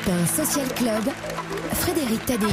Dans Social Club, Frédéric Tadei.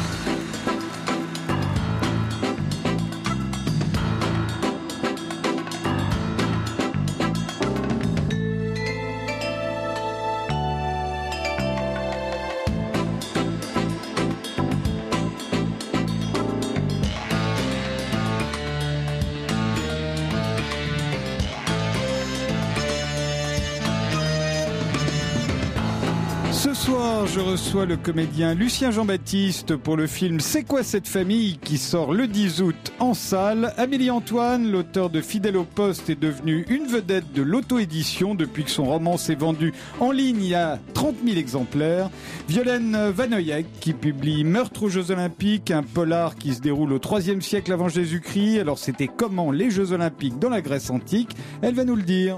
Ce soir, je reçois le comédien Lucien Jean-Baptiste pour le film C'est quoi cette famille qui sort le 10 août en salle. Amélie Antoine, l'auteur de Fidèle au poste, est devenue une vedette de l'auto-édition depuis que son roman s'est vendu en ligne à 30 000 exemplaires. Violaine Vanoyek qui publie Meurtre aux Jeux Olympiques, un polar qui se déroule au IIIe siècle avant Jésus-Christ. Alors c'était comment les Jeux Olympiques dans la Grèce antique? Elle va nous le dire.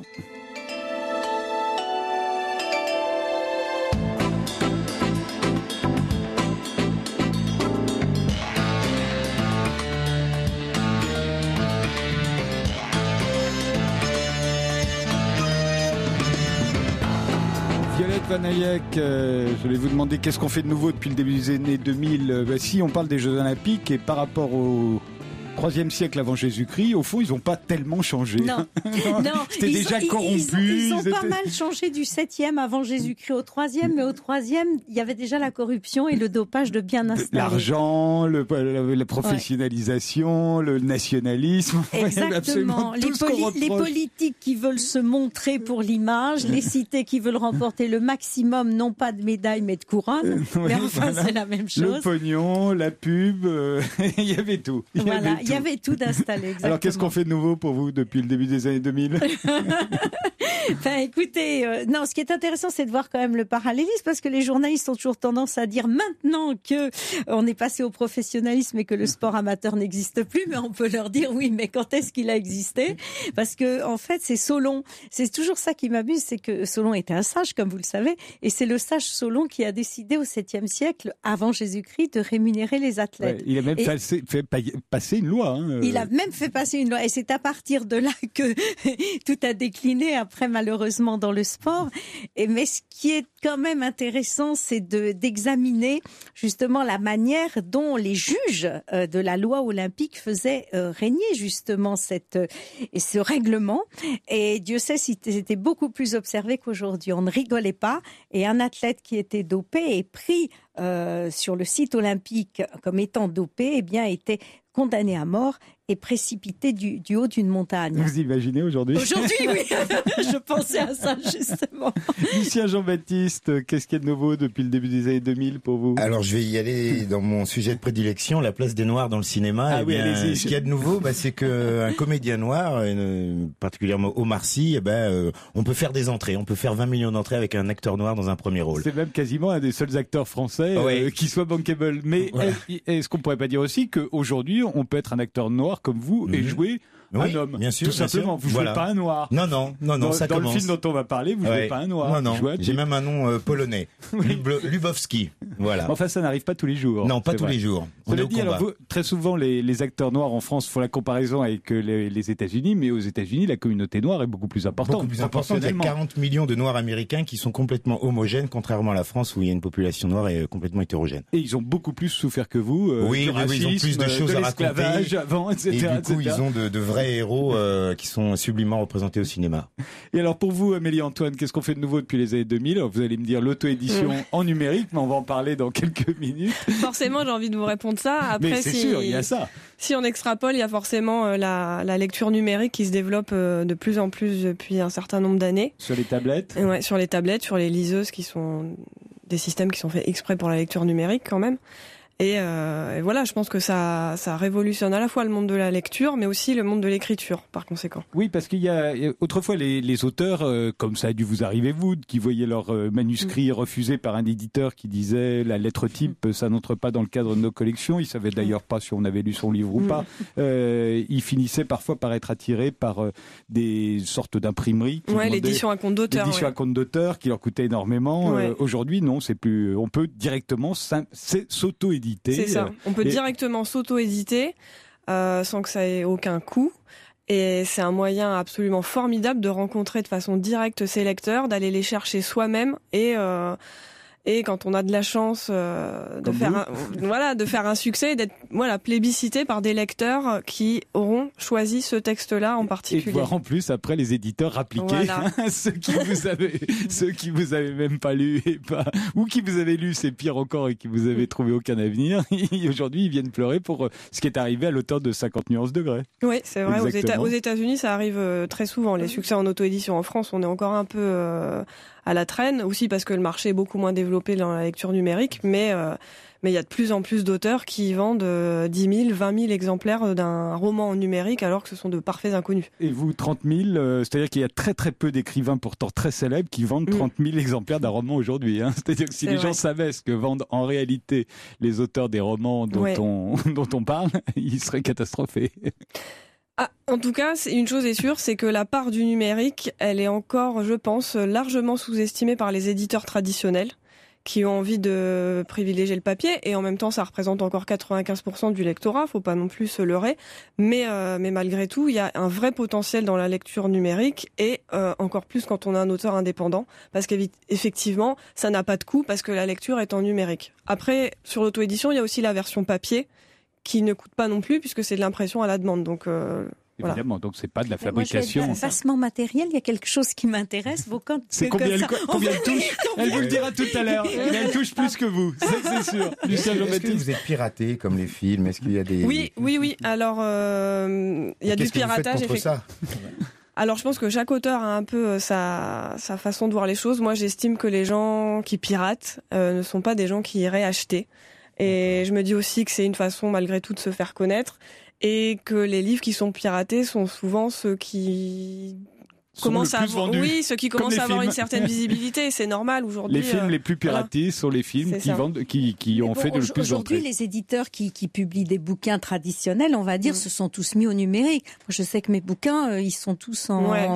Vanoyek, je vais vous demander qu'est-ce qu'on fait de nouveau depuis le début des années 2000. Si on parle des Jeux Olympiques et par rapport au 3e siècle avant Jésus-Christ, au fond, ils n'ont pas tellement changé. Non, non. C'était déjà corrompu. Ils ont pas mal changé du 7e avant Jésus-Christ au 3e, mais au 3e, il y avait déjà la corruption et le dopage de bien installé. L'argent, la professionnalisation, le nationalisme. Exactement. Les politiques qui veulent se montrer pour l'image, les cités qui veulent remporter le maximum, non pas de médailles, mais de couronnes. Mais enfin, voilà. C'est la même chose. Le pognon, la pub, il y avait tout. Il y avait tout d'installé, exactement. Alors, qu'est-ce qu'on fait de nouveau pour vous depuis le début des années 2000? Enfin, écoutez, non, ce qui est intéressant, c'est de voir quand même le parallélisme, parce que les journalistes ont toujours tendance à dire maintenant que on est passé au professionnalisme et que le sport amateur n'existe plus, mais on peut leur dire oui, mais quand est-ce qu'il a existé? Parce que, en fait, c'est Solon. C'est toujours ça qui m'amuse, c'est que Solon était un sage, comme vous le savez, et c'est le sage Solon qui a décidé au 7e siècle, avant Jésus-Christ, de rémunérer les athlètes. Ouais, il a même fait passer une loi. Il a même fait passer une loi, et c'est à partir de là que tout a décliné après, malheureusement, dans le sport. Mais ce qui est quand même intéressant, c'est d'examiner justement la manière dont les juges de la loi olympique faisaient régner justement ce règlement. Et Dieu sait si c'était beaucoup plus observé qu'aujourd'hui. On ne rigolait pas, et un athlète qui était dopé et pris sur le site olympique comme étant dopé, eh bien, était condamné à mort et précipité du haut d'une montagne. Vous imaginez aujourd'hui? Aujourd'hui, oui. Je pensais à ça, justement. Lucien Jean-Baptiste, qu'est-ce qu'il y a de nouveau depuis le début des années 2000 pour vous? Alors, je vais y aller dans mon sujet de prédilection, la place des Noirs dans le cinéma. Ah oui, allez-y. Ce qu'il y a de nouveau, c'est qu'un comédien noir, particulièrement Omar Sy, on peut faire des entrées. On peut faire 20 millions d'entrées avec un acteur noir dans un premier rôle. C'est même quasiment un des seuls acteurs français qui soit bankable. Mais voilà. Est-ce qu'on pourrait pas dire aussi qu'aujourd'hui, on peut être un acteur noir comme vous et jouer un homme, bien sûr, tout simplement. Vous jouez pas un noir. Non, ça dans commence. Le film dont on va parler, vous jouez pas un noir. Non, j'ai même un nom polonais, Lubowski. Voilà. Enfin, ça n'arrive pas tous les jours. Non, pas tous les jours. Cela dit, alors, très souvent, les acteurs noirs en France font la comparaison avec les États-Unis, mais aux États-Unis, la communauté noire est beaucoup plus importante. Beaucoup plus importante. Il y a 40 millions de Noirs américains qui sont complètement homogènes, contrairement à la France où il y a une population noire et complètement hétérogène. Et ils ont beaucoup plus souffert que vous. Oui, ils ont plus de choses à raconter. Avant, etc. Et du coup, ils ont de vrais héros qui sont sublimement représentés au cinéma. Et alors pour vous, Amélie Antoine, qu'est-ce qu'on fait de nouveau depuis les années 2000? Alors, vous allez me dire l'auto-édition en numérique, mais on va en parler dans quelques minutes. Forcément, j'ai envie de vous répondre ça. Après, mais c'est sûr, il y a ça. Si on extrapole, il y a forcément la lecture numérique qui se développe de plus en plus depuis un certain nombre d'années. Sur les tablettes? Ouais, sur les tablettes, sur les liseuses qui sont des systèmes qui sont faits exprès pour la lecture numérique quand même. Et voilà, je pense que ça révolutionne à la fois le monde de la lecture, mais aussi le monde de l'écriture, par conséquent. Oui, parce qu'il y a autrefois les auteurs, comme ça a dû vous arriver vous, qui voyaient leur manuscrit refusé par un éditeur qui disait la lettre type, ça n'entre pas dans le cadre de nos collections. Ils savaient d'ailleurs pas si on avait lu son livre ou pas. Ils finissaient parfois par être attirés par des sortes d'imprimeries. Ouais, l'édition à compte d'auteur. L'édition à compte d'auteur qui leur coûtait énormément. Ouais. Aujourd'hui, non, c'est plus. On peut directement s'auto-éditer. C'est ça. On peut directement s'auto-éditer sans que ça ait aucun coût. Et c'est un moyen absolument formidable de rencontrer de façon directe ses lecteurs, d'aller les chercher soi-même et Et quand on a de la chance de faire un succès, d'être plébiscité par des lecteurs qui auront choisi ce texte-là en particulier. Et de voir en plus après les éditeurs appliquer ceux qui vous avez même pas lu ou qui vous avez lu, c'est pire encore, et qui vous avez trouvé aucun avenir. Et aujourd'hui, ils viennent pleurer pour ce qui est arrivé à l'auteur de 50 nuances degrés. Oui, c'est vrai. Aux États-Unis, ça arrive très souvent. Les succès en auto-édition. En France, on est encore un peu à la traîne, aussi parce que le marché est beaucoup moins développé dans la lecture numérique, mais il y a de plus en plus d'auteurs qui vendent 10 000, 20 000 exemplaires d'un roman en numérique, alors que ce sont de parfaits inconnus. Et vous, 30 000, c'est-à-dire qu'il y a très très peu d'écrivains pourtant très célèbres qui vendent 30 000 exemplaires d'un roman aujourd'hui. C'est-à-dire que si les gens savaient ce que vendent en réalité les auteurs des romans dont on parle, ils seraient catastrophés. En tout cas, une chose est sûre, c'est que la part du numérique, elle est encore, je pense, largement sous-estimée par les éditeurs traditionnels qui ont envie de privilégier le papier, et en même temps, ça représente encore 95% du lectorat, faut pas non plus se leurrer, mais malgré tout, il y a un vrai potentiel dans la lecture numérique, et encore plus quand on a un auteur indépendant, parce qu'effectivement, ça n'a pas de coût, parce que la lecture est en numérique. Après, sur l'auto-édition, il y a aussi la version papier, qui ne coûte pas non plus, puisque c'est de l'impression à la demande, donc... Évidemment, donc c'est pas de la fabrication. Moi, passement matériel, il y a quelque chose qui m'intéresse. C'est combien elle touche? Elle vous le dira tout à l'heure. Mais elle touche plus que vous, c'est sûr. Lucien Jean-Baptiste. Est-ce que vous êtes piraté comme les films? Est-ce qu'il y a des... Oui. Alors, il y a du piratage. Qu'est-ce que vous faites contre ça? Alors, je pense que chaque auteur a un peu sa façon de voir les choses. Moi, j'estime que les gens qui piratent ne sont pas des gens qui iraient acheter. Et je me dis aussi que c'est une façon, malgré tout, de se faire connaître. Et que les livres qui sont piratés sont souvent ceux qui commencent à avoir, ceux qui commencent à avoir une certaine visibilité. C'est normal aujourd'hui. Les films les plus piratés sont les films qui vendent, qui ont fait de le plus d'entrées. Aujourd'hui, les éditeurs qui publient des bouquins traditionnels, on va dire, se sont tous mis au numérique. Moi, je sais que mes bouquins, ils sont tous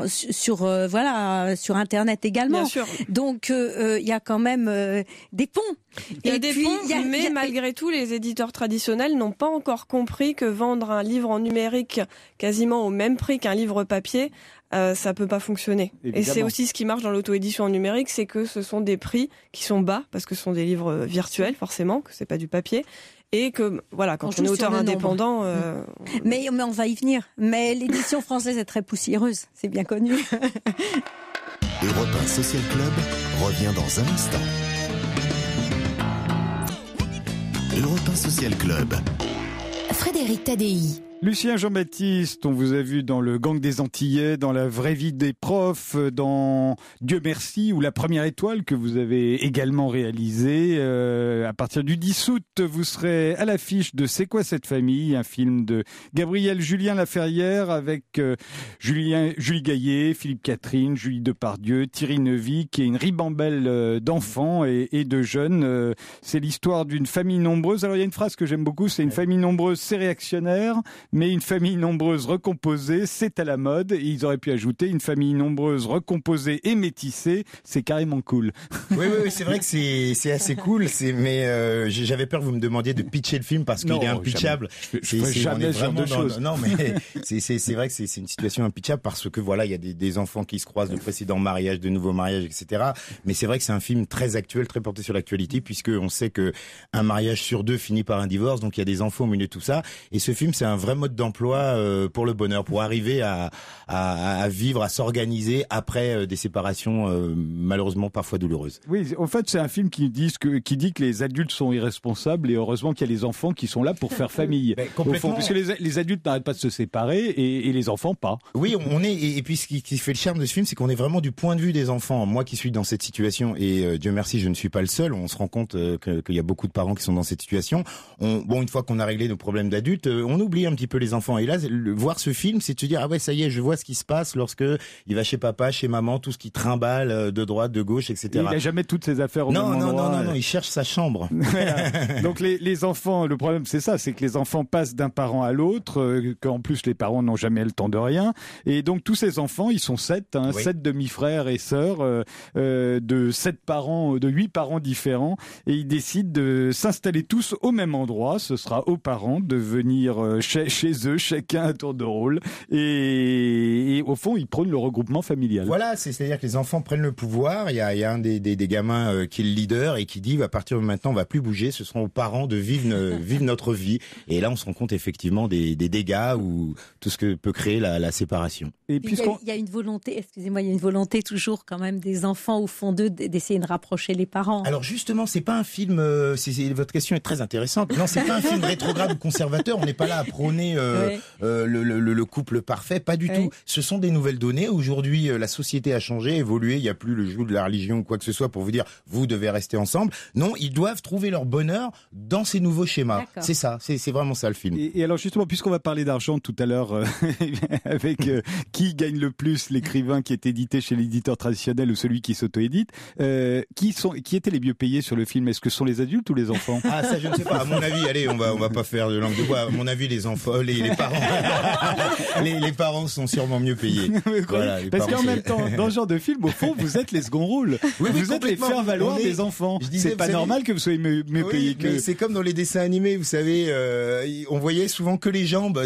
sur Internet également. Bien sûr. Donc, il y a quand même des ponts. Il y a des ponts, mais malgré tout, les éditeurs traditionnels n'ont pas encore compris que vendre un livre en numérique quasiment au même prix qu'un livre papier, ça peut pas fonctionner. Évidemment. Et c'est aussi ce qui marche dans l'auto-édition en numérique, c'est que ce sont des prix qui sont bas, parce que ce sont des livres virtuels, forcément, que c'est pas du papier. Et que, quand on est auteur indépendant... Mais on va y venir. Mais l'édition française est très poussiéreuse, c'est bien connu. Europe 1 Social Club revient dans un instant. Europe 1 Social Club. Frédéric Tadei. Lucien Jean-Baptiste, on vous a vu dans Le Gang des Antillais, dans La vraie vie des profs, dans Dieu merci ou La première étoile que vous avez également réalisé. À partir du 10 août, vous serez à l'affiche de C'est quoi cette famille, un film de Gabriel Julien Laferrière avec Julie Gaillet, Philippe Catherine, Julie Depardieu, Thierry Neuvy, et une ribambelle d'enfants et de jeunes. C'est l'histoire d'une famille nombreuse. Alors il y a une phrase que j'aime beaucoup, c'est une famille nombreuse, c'est réactionnaire. Mais une famille nombreuse recomposée, c'est à la mode. Et ils auraient pu ajouter une famille nombreuse recomposée et métissée, c'est carrément cool. Oui, c'est vrai que c'est assez cool. Mais j'avais peur que vous me demandiez de pitcher le film parce qu'il est impitchable. Je ferai jamais ce genre de choses. Non, mais c'est vrai que c'est une situation impitchable parce que il y a des enfants qui se croisent de précédents mariages, de nouveaux mariages, etc. Mais c'est vrai que c'est un film très actuel, très porté sur l'actualité, puisque on sait que un mariage sur deux finit par un divorce, donc il y a des enfants au milieu de tout ça. Et ce film, c'est un vrai mode d'emploi pour le bonheur, pour arriver à vivre, à s'organiser après des séparations malheureusement parfois douloureuses. Oui, en fait, c'est un film qui dit que les adultes sont irresponsables et heureusement qu'il y a les enfants qui sont là pour faire famille. Au fond, puisque les adultes n'arrêtent pas de se séparer et les enfants pas. Oui, on est et puis ce qui fait le charme de ce film, c'est qu'on est vraiment du point de vue des enfants. Moi qui suis dans cette situation et Dieu merci, je ne suis pas le seul. On se rend compte qu'il y a beaucoup de parents qui sont dans cette situation. Une fois qu'on a réglé nos problèmes d'adultes, on oublie un petit peu les enfants. Et là, voir ce film, c'est de se dire ah ouais, ça y est, je vois ce qui se passe lorsque il va chez papa, chez maman, tout ce qui trimballe de droite, de gauche, etc. Et il n'a jamais toutes ses affaires au même endroit. Non, il cherche sa chambre. Voilà. Donc les enfants, le problème c'est ça, c'est que les enfants passent d'un parent à l'autre, qu'en plus les parents n'ont jamais le temps de rien. Et donc tous ces enfants, ils sont 7, 7 demi-frères et sœurs de 7 parents, de 8 parents différents, et ils décident de s'installer tous au même endroit. Ce sera aux parents de venir chez chez eux, chacun à tour de rôle. Et au fond, ils prônent le regroupement familial. Voilà, c'est-à-dire que les enfants prennent le pouvoir. Il y a un des gamins qui est le leader et qui dit à partir de maintenant, on va plus bouger. Ce seront aux parents de vivre notre vie. Et là, on se rend compte effectivement des dégâts ou tout ce que peut créer la séparation. Et il y a une volonté, excusez-moi, il y a une volonté toujours quand même des enfants au fond d'eux d'essayer de rapprocher les parents. Alors justement, c'est pas un film. Votre question est très intéressante. Non, c'est pas un film rétrograde ou conservateur. On n'est pas là à prôner le couple parfait, pas du tout. Ce sont des nouvelles données. Aujourd'hui, la société a changé, évolué. Il n'y a plus le joug de la religion ou quoi que ce soit pour vous dire vous devez rester ensemble. Non, ils doivent trouver leur bonheur dans ces nouveaux schémas. D'accord. C'est ça, c'est vraiment ça le film. Et alors justement, puisqu'on va parler d'argent tout à l'heure, avec qui gagne le plus, l'écrivain qui est édité chez l'éditeur traditionnel ou celui qui s'auto-édite, qui étaient les mieux payés sur le film? Est-ce que ce sont les adultes ou les enfants? Ah, ça je ne sais pas. À mon avis, allez, on va pas faire de langue de bois. À mon avis, les enfants, les parents, les parents sont sûrement mieux payés. Voilà, parce qu'en même temps, dans ce genre de film, au fond, vous êtes les second rôles. Oui, vous êtes les faire-valoir des enfants. C'est pas normal que vous soyez mieux payés que... C'est comme dans les dessins animés, vous savez, on voyait souvent que les jambes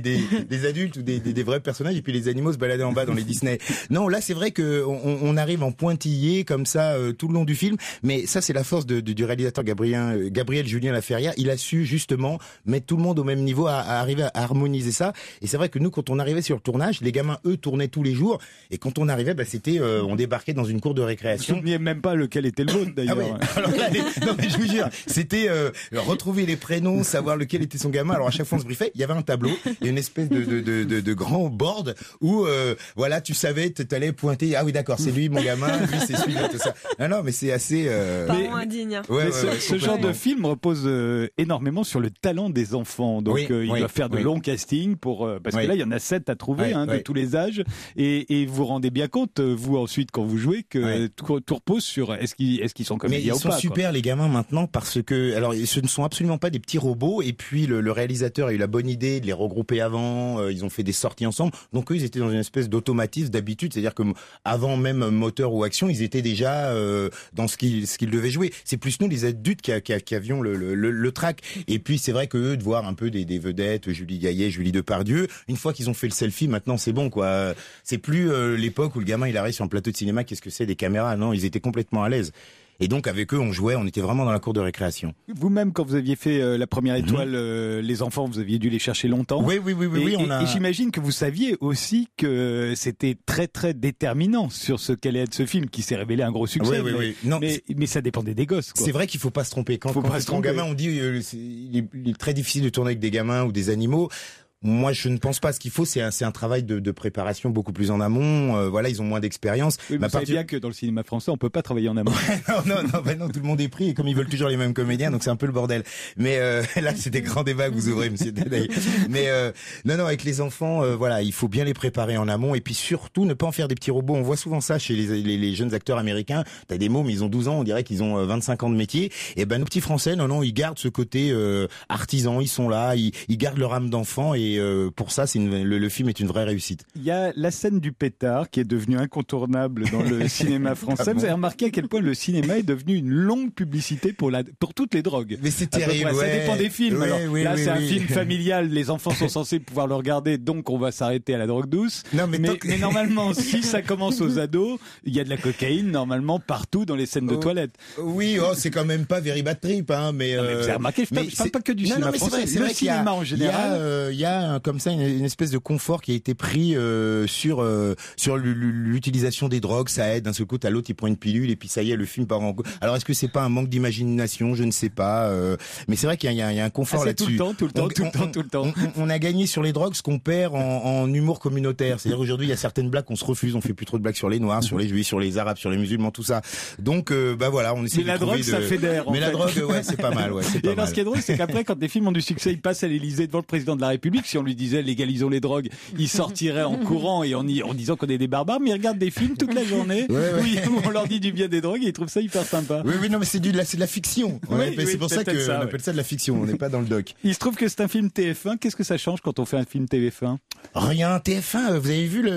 des adultes ou des vrais personnages, et puis les animaux se baladaient en bas dans les Disney. Non, là, c'est vrai que on arrive en pointillé comme ça tout le long du film, mais ça, c'est la force du réalisateur Gabriel Julien Laferrière. Il a su justement mettre tout le monde au même niveau, à arriver à harmoniser ça. Et c'est vrai que nous, quand on arrivait sur le tournage, les gamins, eux, tournaient tous les jours, et quand on arrivait, c'était, on débarquait dans une cour de récréation. Vous ne saviez même pas lequel était le vôtre, d'ailleurs. Ah ouais. Alors là, non, mais je vous jure, c'était retrouver les prénoms, savoir lequel était son gamin. Alors à chaque fois on se briefait, il y avait un tableau, il y a une espèce de grand board où voilà, tu savais, tu allais pointer, ah oui d'accord, c'est lui mon gamin, lui c'est celui tout ça. Non mais c'est assez parents indignes. Ce genre de film repose énormément sur le talent des enfants. Donc ils doivent faire de longs castings pour parce que là il y en a 7 à trouver de tous les âges, et vous rendez bien compte vous ensuite quand vous jouez que tout repose sur est-ce qu'ils sont comédiens ou pas. Mais ils sont super les gamins maintenant, parce que alors ce ne sont absolument pas des petits robots, et puis le réalisateur a eu la bonne idée de les regrouper avant, ils ont fait des sorties ensemble, donc eux ils étaient dans une espèce d'automatisme d'habitude, c'est-à-dire que avant même moteur ou action, ils étaient déjà dans ce qu'ils devaient jouer. C'est plus nous les adultes qui avions le trac. Et puis c'est vrai que eux, de voir un peu des vedettes, Julie Gaillet, Julie Depardieu, une fois qu'ils ont fait le selfie, maintenant c'est bon quoi. C'est plus l'époque où le gamin il arrive sur un plateau de cinéma, qu'est-ce que c'est des caméras? Non, ils étaient complètement à l'aise. Et donc avec eux on jouait, on était vraiment dans la cour de récréation. Vous-même quand vous aviez fait la première étoile, les enfants vous aviez dû les chercher longtemps. Oui. Et j'imagine que vous saviez aussi que c'était très très déterminant sur ce qu'allait être ce film, qui s'est révélé un gros succès. Oui. Non, mais ça dépendait des gosses, quoi. C'est vrai qu'il faut pas se tromper. Quand on est gamin, on dit il est très difficile de tourner avec des gamins ou des animaux. Moi, je ne pense pas. Ce qu'il faut, c'est un travail de préparation beaucoup plus en amont. Voilà, ils ont moins d'expérience. Oui, mais vous savez bien que dans le cinéma français, on peut pas travailler en amont. non, tout le monde est pris, et comme ils veulent toujours les mêmes comédiens, donc c'est un peu le bordel. Mais là, c'est des grands débats que vous ouvrez, monsieur Dadaï. Mais non, avec les enfants, voilà, il faut bien les préparer en amont, et puis surtout ne pas en faire des petits robots. On voit souvent ça chez les jeunes acteurs américains. T'as des mômes, ils ont 12 ans, on dirait qu'ils ont 25 ans de métier. Et ben nos petits Français, non, ils gardent ce côté artisan. Ils sont là, ils gardent leur âme d'enfant. Et pour ça, le film est une vraie réussite. Il y a la scène du pétard qui est devenue incontournable dans le cinéma français. Vous avez remarqué à quel point le cinéma est devenu une longue publicité pour toutes les drogues. Mais c'est terrible. Ça dépend des films. C'est un film familial. Les enfants sont censés pouvoir le regarder, donc on va s'arrêter à la drogue douce. Non, mais normalement, si ça commence aux ados, il y a de la cocaïne normalement partout dans les scènes de toilettes. Oui, c'est quand même pas Very Bad Trip, hein. Mais vous avez remarqué, je parle pas que du cinéma français. C'est vrai, le cinéma en général. Il y a comme ça une espèce de confort qui a été pris sur l'utilisation des drogues. Ça aide. D'un seul coup, à l'autre, il prend une pilule et puis ça y est, le film part en. Alors est-ce que c'est pas un manque d'imagination? Je ne sais pas. Mais c'est vrai qu'il y a un confort là-dessus. Tout le temps. On a gagné sur les drogues ce qu'on perd en humour communautaire. C'est-à-dire aujourd'hui, il y a certaines blagues qu'on se refuse. On fait plus trop de blagues sur les noirs, sur les juifs, sur les arabes, sur les musulmans, tout ça. Donc voilà, on essaie de trouver. Mais la drogue, ça fédère. Mais la drogue, c'est pas mal. Et alors, ce qui est drôle, c'est qu'après, quand des films ont du succès, ils passent à l'Élysée devant le président de la République. Si on lui disait légalisons les drogues, il sortirait en courant et en disant qu'on est des barbares. Mais ils regardent des films toute la journée. Oui, on leur dit du bien des drogues et ils trouvent ça hyper sympa. Oui, non, mais c'est de la fiction. C'est pour ça qu'on appelle ça de la fiction. On n'est pas dans le doc. Il se trouve que c'est un film TF1. Qu'est-ce que ça change quand on fait un film TF1? Rien. TF1, vous avez vu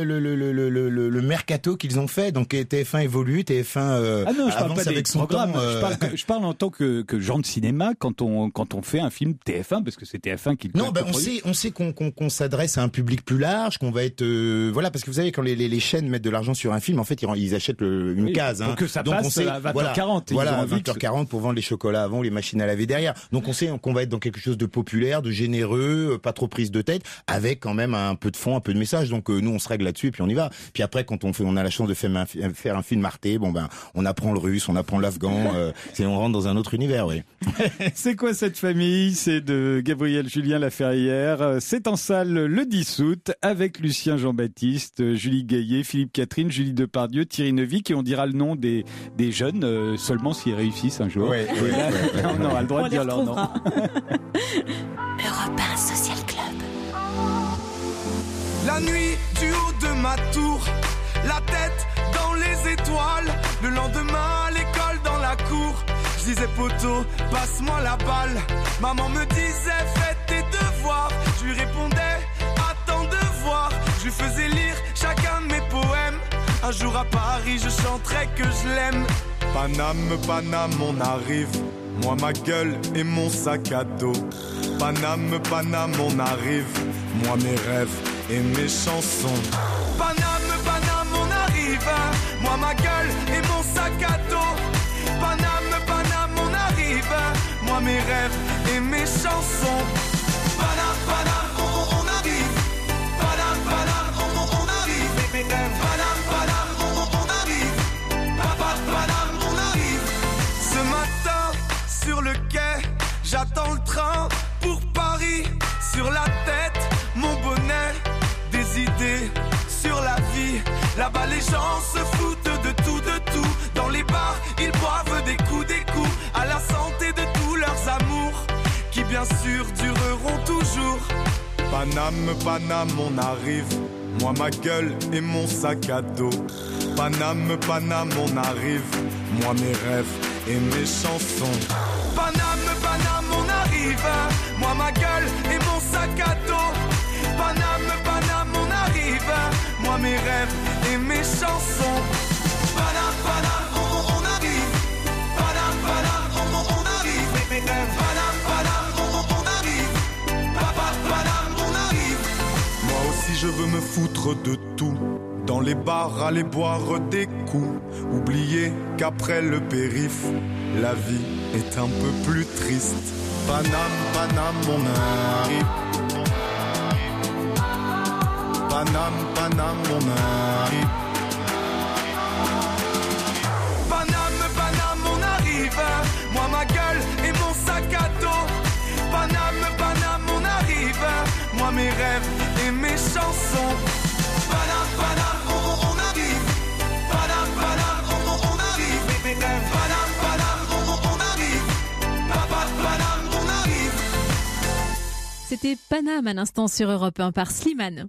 le mercato qu'ils ont fait? Donc TF1 évolue, TF1 je parle avance pas avec son temps. Je parle en tant que genre de cinéma quand on fait un film TF1, parce que c'est TF1 qui. Non, on sait qu'on s'adresse à un public plus large, qu'on va être voilà, parce que vous savez quand les chaînes mettent de l'argent sur un film, en fait ils achètent une case. Pour que ça Donc passe on sait, à 20h40. Voilà, à 20h40 pour vendre les chocolats avant ou les machines à laver derrière. Donc on sait qu'on va être dans quelque chose de populaire, de généreux, pas trop prise de tête, avec quand même un peu de fond, un peu de message. Donc nous on se règle là-dessus et puis on y va. Puis après quand on a la chance de faire un film Arte, on apprend le russe, on apprend l'afghan, on rentre dans un autre univers, oui. C'est quoi cette famille? C'est de Gabriel Julien Laferrière. C'est en salle le 10 août avec Lucien Jean-Baptiste, Julie Gaillet, Philippe Catherine, Julie Depardieu, Thierry Neuvy, et on dira le nom des jeunes seulement s'ils réussissent un jour. Ouais, et là, on aura le droit de dire leur nom. Europe 1 Social Club. La nuit du haut de ma tour, la tête dans les étoiles, le lendemain à l'école dans la cour. Je disais poteau, passe-moi la balle. Maman me disait fais tes devoirs. Je lui répondais attends de voir. Je lui faisais lire chacun de mes poèmes. Un jour à Paris je chanterai que je l'aime. Paname, Paname, on arrive. Moi ma gueule et mon sac à dos. Paname, Paname, on arrive. Moi mes rêves et mes chansons. Paname, Paname, on arrive. Moi ma gueule et mon sac à dos. Paname, Paname, on arrive. Moi mes rêves et mes chansons. Paname, Paname, on arrive. Paname, Paname, on arrive. Mes rêves. Paname, Paname, on arrive. Paname, on arrive. Ce matin, sur le quai, j'attends le train pour Paris. Sur la tête, mon bonnet, des idées sur la vie. Là-bas les gens se foutent de tout, de tout. Dans les bars, ils boivent des coups, à la santé de tous leurs amours, qui bien sûr dureront toujours. Paname, Paname, on arrive. Moi ma gueule et mon sac à dos. Paname, Paname, on arrive. Moi mes rêves et mes chansons. Paname, Paname, on arrive. Moi ma gueule et mon sac à dos. Paname, Paname, on arrive. Moi mes rêves et mes chansons. Paname, Paname, on arrive. Paname, Paname, on arrive. Mes rêves. Paname, Paname, on arrive. Paname, on arrive. Moi aussi je veux me foutre de tout. Dans les bars, aller boire des coups. Oublier qu'après le périph', la vie est un peu plus triste. Paname, Paname, on arrive. Paname, Paname, on arrive. Paname, Paname, on arrive. Moi ma gueule et mon sac à dos. Paname, Paname, on arrive. Moi mes rêves et mes chansons. Paname, Paname, on arrive. Paname, Paname, on arrive. Mes rêves. Paname, Paname, on arrive. Paname, on arrive. C'était Paname à l'instant sur Europe 1 par Slimane.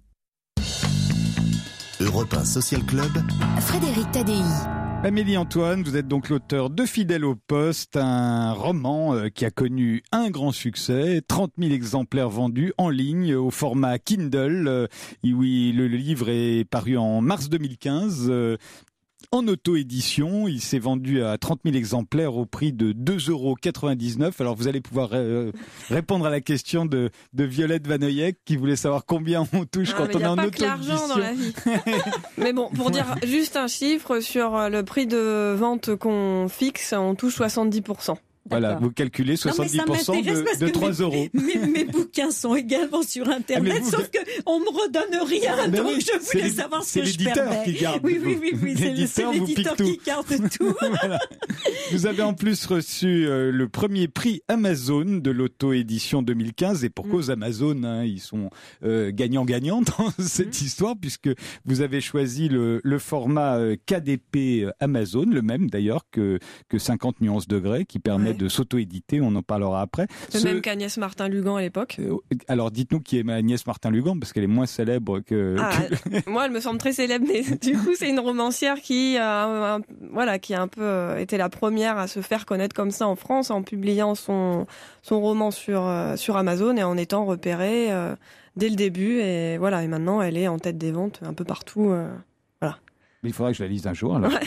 Europe 1 Social Club. Frédéric Tadei. Amélie Antoine, vous êtes donc l'auteur de Fidèle au poste, un roman qui a connu un grand succès, 30 000 exemplaires vendus en ligne au format Kindle. Oui, le livre est paru en mars 2015. En auto-édition, il s'est vendu à 30 000 exemplaires au prix de 2,99 €. Alors vous allez pouvoir répondre à la question de Violette Vanoyek qui voulait savoir combien on touche quand on est en auto-édition. Il n'y a pas que l'argent dans la vie. Mais bon, pour dire juste un chiffre, sur le prix de vente qu'on fixe, on touche 70%. Voilà, vous calculez 70% de 3 €. Mes bouquins sont également sur Internet, sauf qu'on me redonne rien, donc oui, je voulais savoir ce que je perdais. C'est l'éditeur qui garde. Oui, c'est l'éditeur qui garde tout. Voilà. Vous avez en plus reçu le premier prix Amazon de l'auto-édition 2015, et pour cause Amazon, hein, ils sont gagnants-gagnants dans cette histoire, puisque vous avez choisi le format KDP Amazon, le même d'ailleurs que 50 nuances degrés, qui permet de s'auto-éditer, on en parlera après. Même qu'Agnès Martin-Lugan à l'époque. Alors dites-nous qui est Agnès Martin-Lugan, parce qu'elle est moins célèbre que... Moi, elle me semble très célèbre, mais du coup, c'est une romancière qui a un peu été la première à se faire connaître comme ça en France, en publiant son roman sur Amazon et en étant repérée dès le début. Et voilà, et maintenant, elle est en tête des ventes un peu partout. Voilà. Mais il faudra que je la lise un jour, alors.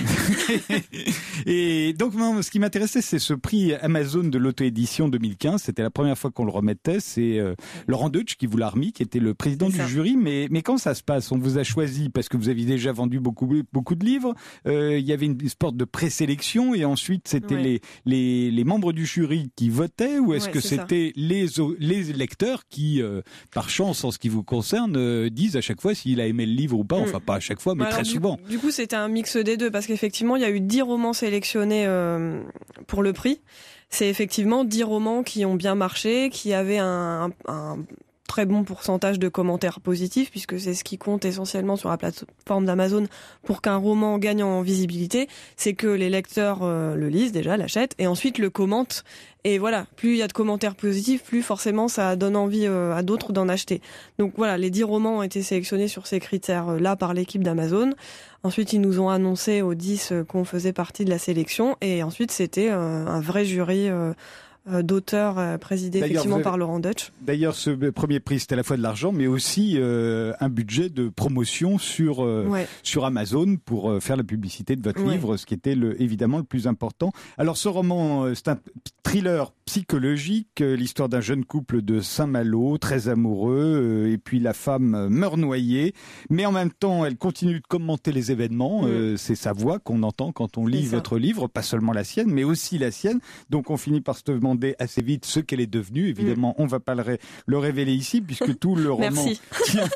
Et donc, moi, ce qui m'intéressait, c'est ce prix Amazon de l'auto-édition 2015. C'était la première fois qu'on le remettait. C'est Laurent Deutsch qui vous l'a remis, qui était le président du jury. Mais quand ça se passe, on vous a choisi parce que vous aviez déjà vendu beaucoup de livres. Il y avait une sorte de présélection et ensuite c'était les membres du jury qui votaient, ou est-ce que c'était les lecteurs qui, par chance en ce qui vous concerne, disent à chaque fois s'il a aimé le livre ou pas. Enfin, pas à chaque fois, mais très souvent. Du coup, c'était un mix des deux parce qu'effectivement, il y a eu 10 romans sélectionnés pour le prix. C'est effectivement 10 romans qui ont bien marché, qui avaient un très bon pourcentage de commentaires positifs, puisque c'est ce qui compte essentiellement sur la plateforme d'Amazon pour qu'un roman gagne en visibilité, c'est que les lecteurs le lisent déjà, l'achètent, et ensuite le commentent. Et voilà, plus il y a de commentaires positifs, plus forcément ça donne envie à d'autres d'en acheter. Donc voilà, les 10 romans ont été sélectionnés sur ces critères-là par l'équipe d'Amazon. Ensuite, ils nous ont annoncé aux 10 qu'on faisait partie de la sélection, et ensuite c'était un vrai jury d'auteurs présidé effectivement par Laurent Deutsch. D'ailleurs, ce premier prix, c'était à la fois de l'argent, mais aussi un budget de promotion sur Amazon pour faire la publicité de votre livre, ce qui était évidemment le plus important. Alors, ce roman, c'est un thriller psychologique, l'histoire d'un jeune couple de Saint-Malo, très amoureux, et puis la femme meurt noyée, mais en même temps, elle continue de commenter les événements. C'est sa voix qu'on entend quand on lit votre livre, pas seulement la sienne, mais aussi la sienne. Donc, on finit par se demander assez vite ce qu'elle est devenue. Évidemment, on va pas le révéler ici, puisque tout le roman tient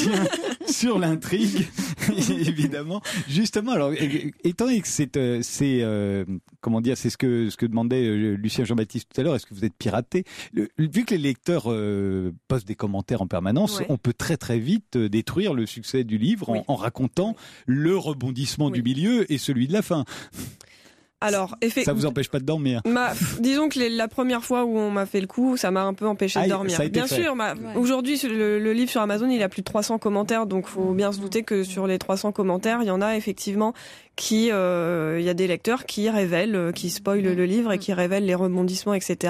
sur l'intrigue, évidemment. Justement, alors, étant donné que c'est comment dire, c'est ce que demandait Lucien Jean-Baptiste tout à l'heure, est-ce que vous êtes piraté? Vu que les lecteurs postent des commentaires en permanence, on peut très très vite détruire le succès du livre en racontant le rebondissement du milieu et celui de la fin. Alors, ça vous empêche pas de dormir? Disons que la première fois où on m'a fait le coup, ça m'a un peu empêché de dormir. Bien sûr, aujourd'hui, le livre sur Amazon, il a plus de 300 commentaires, donc faut bien se douter que sur les 300 commentaires, il y en a effectivement qui, il y a des lecteurs qui révèlent, qui spoilent le livre et qui révèlent les rebondissements, etc.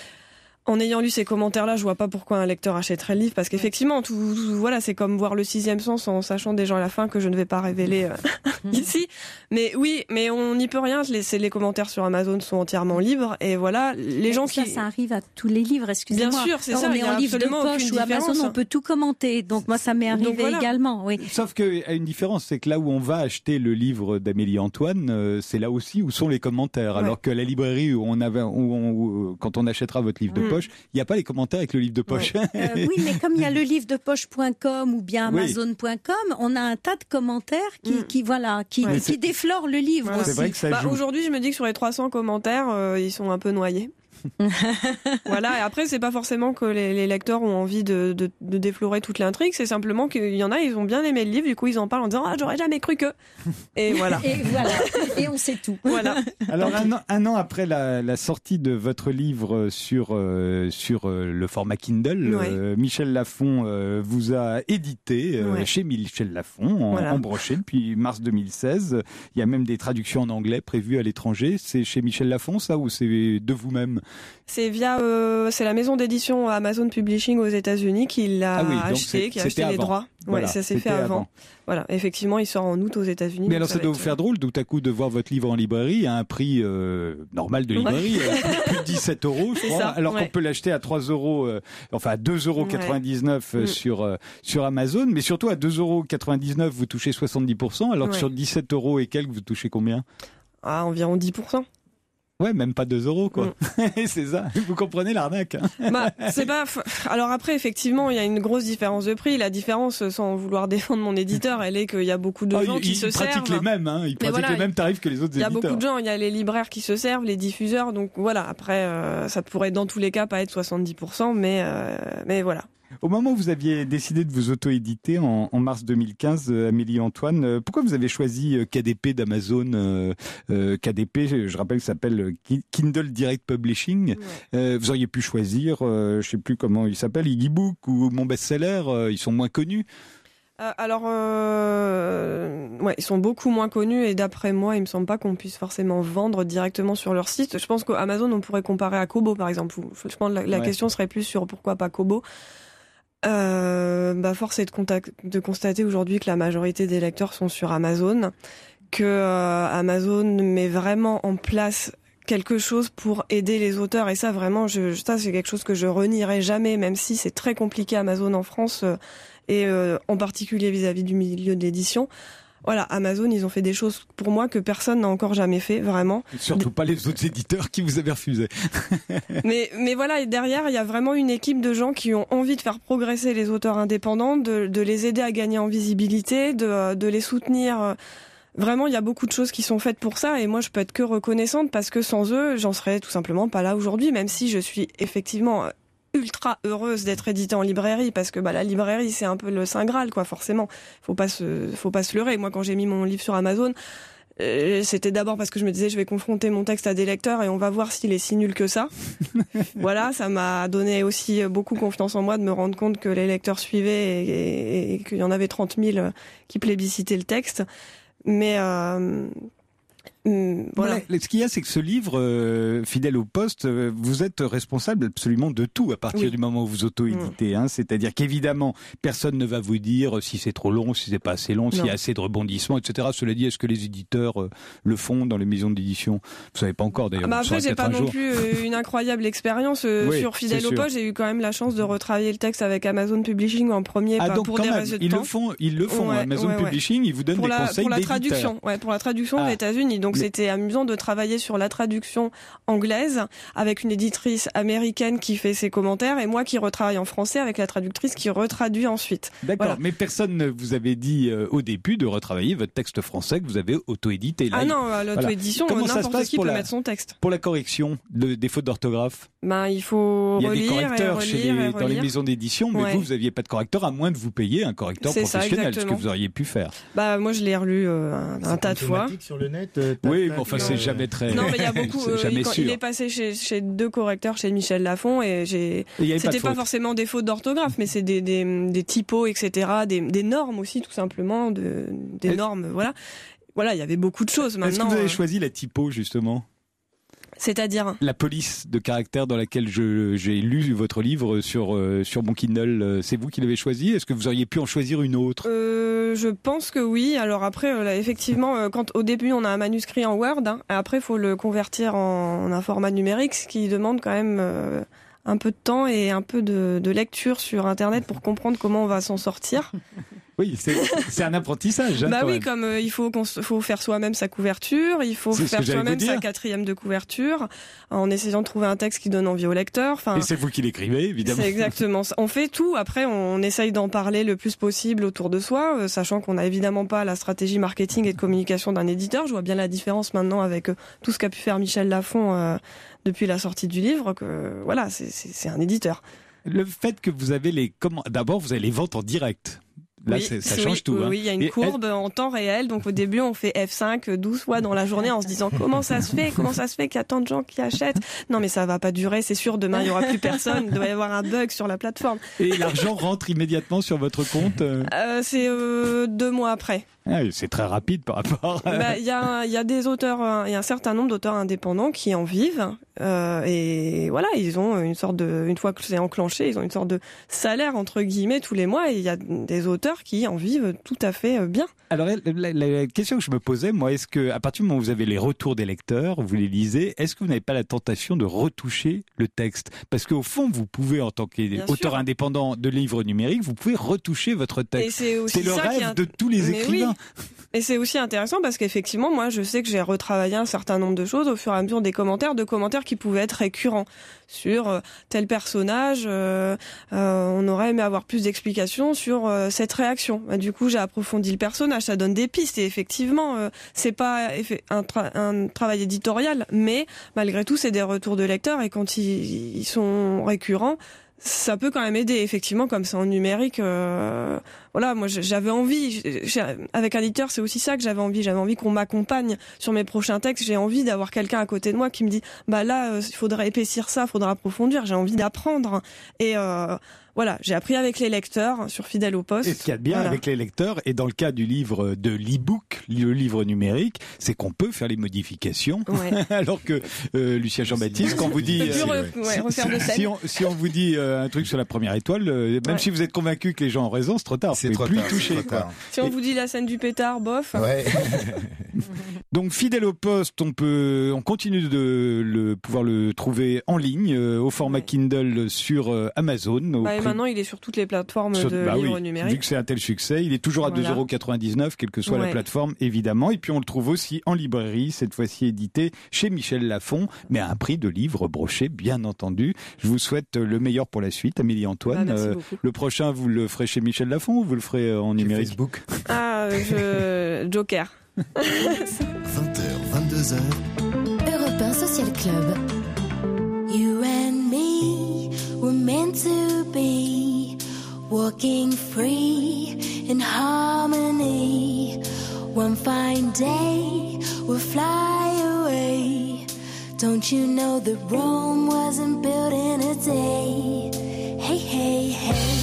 En ayant lu ces commentaires-là, je vois pas pourquoi un lecteur achèterait le livre, parce qu'effectivement, voilà, c'est comme voir le 6e sens en sachant déjà à la fin que je ne vais pas révéler ici. Mais oui, mais on n'y peut rien. Les commentaires sur Amazon sont entièrement libres, et voilà, les gens ça arrive à tous les livres. Excusez-moi. Bien sûr, c'est ça. On est en livre de poche ou Amazon, on peut tout commenter. Donc moi, ça m'est arrivé également. Oui. Sauf qu'il y a une différence, c'est que là où on va acheter le livre d'Amélie Antoine, c'est là aussi où sont les commentaires. Alors que la librairie quand on achètera votre livre de poche, il n'y a pas les commentaires avec le livre de poche. Oui, mais comme il y a le livre de poche.com ou bien Amazon.com, on a un tas de commentaires qui déflorent le livre. Voilà. C'est vrai que ça joue. Aujourd'hui, je me dis que sur les 300 commentaires, ils sont un peu noyés. Voilà, et après c'est pas forcément que les lecteurs ont envie de déflorer toute l'intrigue, c'est simplement qu'il y en a, ils ont bien aimé le livre, du coup ils en parlent en disant j'aurais jamais cru que, et voilà. Et on sait tout. Voilà. Alors un an après la sortie de votre livre sur le format Kindle, Michel Lafon vous a édité chez Michel Lafon en brochet depuis mars 2016. Il y a même des traductions en anglais prévues à l'étranger. C'est chez Michel Lafon ça, ou c'est de vous-même? C'est c'est la maison d'édition Amazon Publishing aux États-Unis qui l'a acheté, qui a acheté les droits. Voilà, ça s'est fait avant. Voilà, effectivement, il sort en août aux États-Unis. Mais alors ça doit vous faire drôle tout à coup de voir votre livre en librairie à un prix normal de librairie, plus de 17 €, je crois, alors qu'on peut l'acheter à 3 €, enfin à 2,99 € sur Amazon, mais surtout à 2,99 € vous touchez 70%, alors que sur 17 € et quelques vous touchez combien? Environ 10%. Ouais, même pas 2 € quoi. C'est ça. Vous comprenez l'arnaque. C'est pas. Alors après, effectivement, il y a une grosse différence de prix. La différence, sans vouloir défendre mon éditeur, elle est qu'il y a beaucoup de gens qui se servent. Ils pratiquent les mêmes, ils pratiquent les mêmes tarifs que les autres éditeurs. Il y a beaucoup de gens. Il y a les libraires qui se servent, les diffuseurs. Donc voilà. Après, ça pourrait dans tous les cas pas être 70%, mais voilà. Au moment où vous aviez décidé de vous auto-éditer en mars 2015, Amélie Antoine, pourquoi vous avez choisi KDP d'Amazon? KDP, je rappelle, ça s'appelle Kindle Direct Publishing. Vous auriez pu choisir, je sais plus comment il s'appelle, Iggybook ou Mon Bestseller, ils sont moins connus. Alors, ils sont beaucoup moins connus et d'après moi, il me semble pas qu'on puisse forcément vendre directement sur leur site. Je pense qu'Amazon, on pourrait comparer à Kobo, par exemple. Je pense que la question serait plus sur pourquoi pas Kobo. Force est de constater aujourd'hui que la majorité des lecteurs sont sur Amazon, que Amazon met vraiment en place quelque chose pour aider les auteurs, et ça vraiment, ça c'est quelque chose que je renierai jamais, même si c'est très compliqué Amazon en France, et en particulier vis-à-vis du milieu de l'édition. Voilà, Amazon, ils ont fait des choses pour moi que personne n'a encore jamais fait, vraiment. Surtout pas les autres éditeurs qui vous avaient refusé. mais voilà, et derrière, il y a vraiment une équipe de gens qui ont envie de faire progresser les auteurs indépendants, de les aider à gagner en visibilité, de les soutenir. Vraiment, il y a beaucoup de choses qui sont faites pour ça, et moi, je peux être que reconnaissante, parce que sans eux, j'en serais tout simplement pas là aujourd'hui, même si je suis effectivement ultra heureuse d'être éditée en librairie, parce que la librairie, c'est un peu le Saint Graal, quoi, forcément. Faut pas se leurrer. Moi, quand j'ai mis mon livre sur Amazon, c'était d'abord parce que je me disais, je vais confronter mon texte à des lecteurs et on va voir s'il est si nul que ça. Voilà, ça m'a donné aussi beaucoup confiance en moi de me rendre compte que les lecteurs suivaient et qu'il y en avait 30 000 qui plébiscitaient le texte. Mais voilà. Ce qu'il y a, c'est que ce livre, Fidèle au poste, vous êtes responsable absolument de tout à partir du moment où vous auto-éditez. C'est-à-dire qu'évidemment, personne ne va vous dire si c'est trop long, si c'est pas assez long, s'il y a assez de rebondissements, etc. Cela dit, est-ce que les éditeurs le font dans les maisons d'édition ? Vous savez pas encore d'ailleurs. Après, j'ai pas non plus une incroyable expérience sur Fidèle au poste. J'ai eu quand même la chance de retravailler le texte avec Amazon Publishing en premier, donc pour des raisons de temps. Ils le font. Amazon Publishing, ils vous donnent des conseils pour la d'éditeur. traduction. Pour la traduction aux États-Unis. Donc c'était amusant de travailler sur la traduction anglaise avec une éditrice américaine qui fait ses commentaires et moi qui retravaille en français avec la traductrice qui retraduit ensuite. D'accord, voilà. Mais personne ne vous avait dit au début de retravailler votre texte français que vous avez auto-édité. Là, non, à l'auto-édition, n'importe qui peut mettre son texte. Pour la correction des fautes d'orthographe, il faut relire. Il y a des correcteurs dans les maisons d'édition, mais vous n'aviez pas de correcteur, à moins de vous payer un correcteur professionnel, ce que vous auriez pu faire. Moi, je l'ai relu un tas de fois. Sur le net, oui, mais enfin, c'est jamais très. Non, mais il y a beaucoup. Il est passé chez deux correcteurs, chez Michel Lafon, et c'était pas forcément des fautes d'orthographe, mais c'est des typos, etc., des normes aussi, tout simplement, des normes, voilà. Voilà, il y avait beaucoup de choses maintenant. Est-ce que vous avez choisi la typo, justement ? C'est-à-dire la police de caractère dans laquelle j'ai lu votre livre sur mon Kindle, c'est vous qui l'avez choisi ? Est-ce que vous auriez pu en choisir une autre ? Je pense que oui. Alors après, effectivement, quand au début on a un manuscrit en Word, après il faut le convertir en un format numérique, ce qui demande quand même un peu de temps et un peu de lecture sur Internet pour comprendre comment on va s'en sortir. Oui, c'est un apprentissage. Comme il faut faire soi-même sa couverture, il faut faire soi-même sa 4e de couverture, en essayant de trouver un texte qui donne envie au lecteur. Et c'est vous qui l'écrivez, évidemment. C'est exactement ça. On fait tout. Après, on essaye d'en parler le plus possible autour de soi, sachant qu'on n'a évidemment pas la stratégie marketing et de communication d'un éditeur. Je vois bien la différence maintenant avec tout ce qu'a pu faire Michel Lafon depuis la sortie du livre. Que voilà, c'est un éditeur. Le fait que vous avez d'abord vous avez les ventes en direct. Là, ça change tout. Oui, il y a une courbe en temps réel. Donc, au début, on fait F5 12 fois dans la journée en se disant comment ça se fait qu'il y a tant de gens qui achètent. Non, mais ça va pas durer. C'est sûr, demain, il y aura plus personne. Il doit y avoir un bug sur la plateforme. Et l'argent rentre immédiatement sur votre compte C'est 2 mois après. C'est très rapide par rapport. Il y a des auteurs, il y a un certain nombre d'auteurs indépendants qui en vivent. Et voilà, ils ont une fois que c'est enclenché, ils ont une sorte de salaire entre guillemets tous les mois. Et il y a des auteurs qui en vivent tout à fait bien. Alors la question que je me posais, moi, est-ce que à partir du moment où vous avez les retours des lecteurs, vous les lisez, est-ce que vous n'avez pas la tentation de retoucher le texte ? Parce qu'au fond, vous pouvez, en tant qu'auteur indépendant de livres numériques, vous pouvez retoucher votre texte. C'est le rêve de tous les écrivains. Oui. Et c'est aussi intéressant parce qu'effectivement, moi, je sais que j'ai retravaillé un certain nombre de choses au fur et à mesure des commentaires qui pouvaient être récurrents sur tel personnage. On aurait aimé avoir plus d'explications sur cette réaction. Du coup, j'ai approfondi le personnage, ça donne des pistes. Et effectivement, c'est pas un travail éditorial, mais malgré tout, c'est des retours de lecteurs et quand ils sont récurrents, ça peut quand même aider, effectivement, comme c'est en numérique. Voilà, moi j'avais envie, avec un éditeur, c'est aussi ça que j'avais envie qu'on m'accompagne sur mes prochains textes. J'ai envie d'avoir quelqu'un à côté de moi qui me dit, là, il faudrait épaissir ça, il faudra approfondir. J'ai envie d'apprendre. Et voilà, j'ai appris avec les lecteurs sur Fidèle au poste. Et ce qu'il y a de bien avec les lecteurs, et dans le cas du livre de l'e-book, le livre numérique, c'est qu'on peut faire les modifications. Ouais. Alors que Lucien Jean-Baptiste, quand vous dit si on vous dit un truc sur la première étoile, même si vous êtes convaincu que les gens ont raison, c'est trop tard. C'est vous trop pouvez tard, plus y toucher. c'est trop tard. Si on vous dit la scène du pétard, bof. Ouais. Donc fidèle au poste, on continue de pouvoir le trouver en ligne au format Kindle sur Amazon. Et maintenant il est sur toutes les plateformes de livres numériques. Vu que c'est un tel succès, il est toujours à 2,99 €, quelle que soit la plateforme évidemment. Et puis on le trouve aussi en librairie, cette fois-ci édité chez Michel Lafon, mais à un prix de livre broché bien entendu. Je vous souhaite le meilleur pour la suite, Amélie Antoine. Merci beaucoup. Le prochain, vous le ferez chez Michel Lafon ou vous le ferez en numérique? Facebook. Joker. 20h, 22h. Europe 1 Social Club. You and me were meant to be walking free in harmony. One fine day we'll fly away. Don't you know that Rome wasn't built in a day? Hey, hey, hey.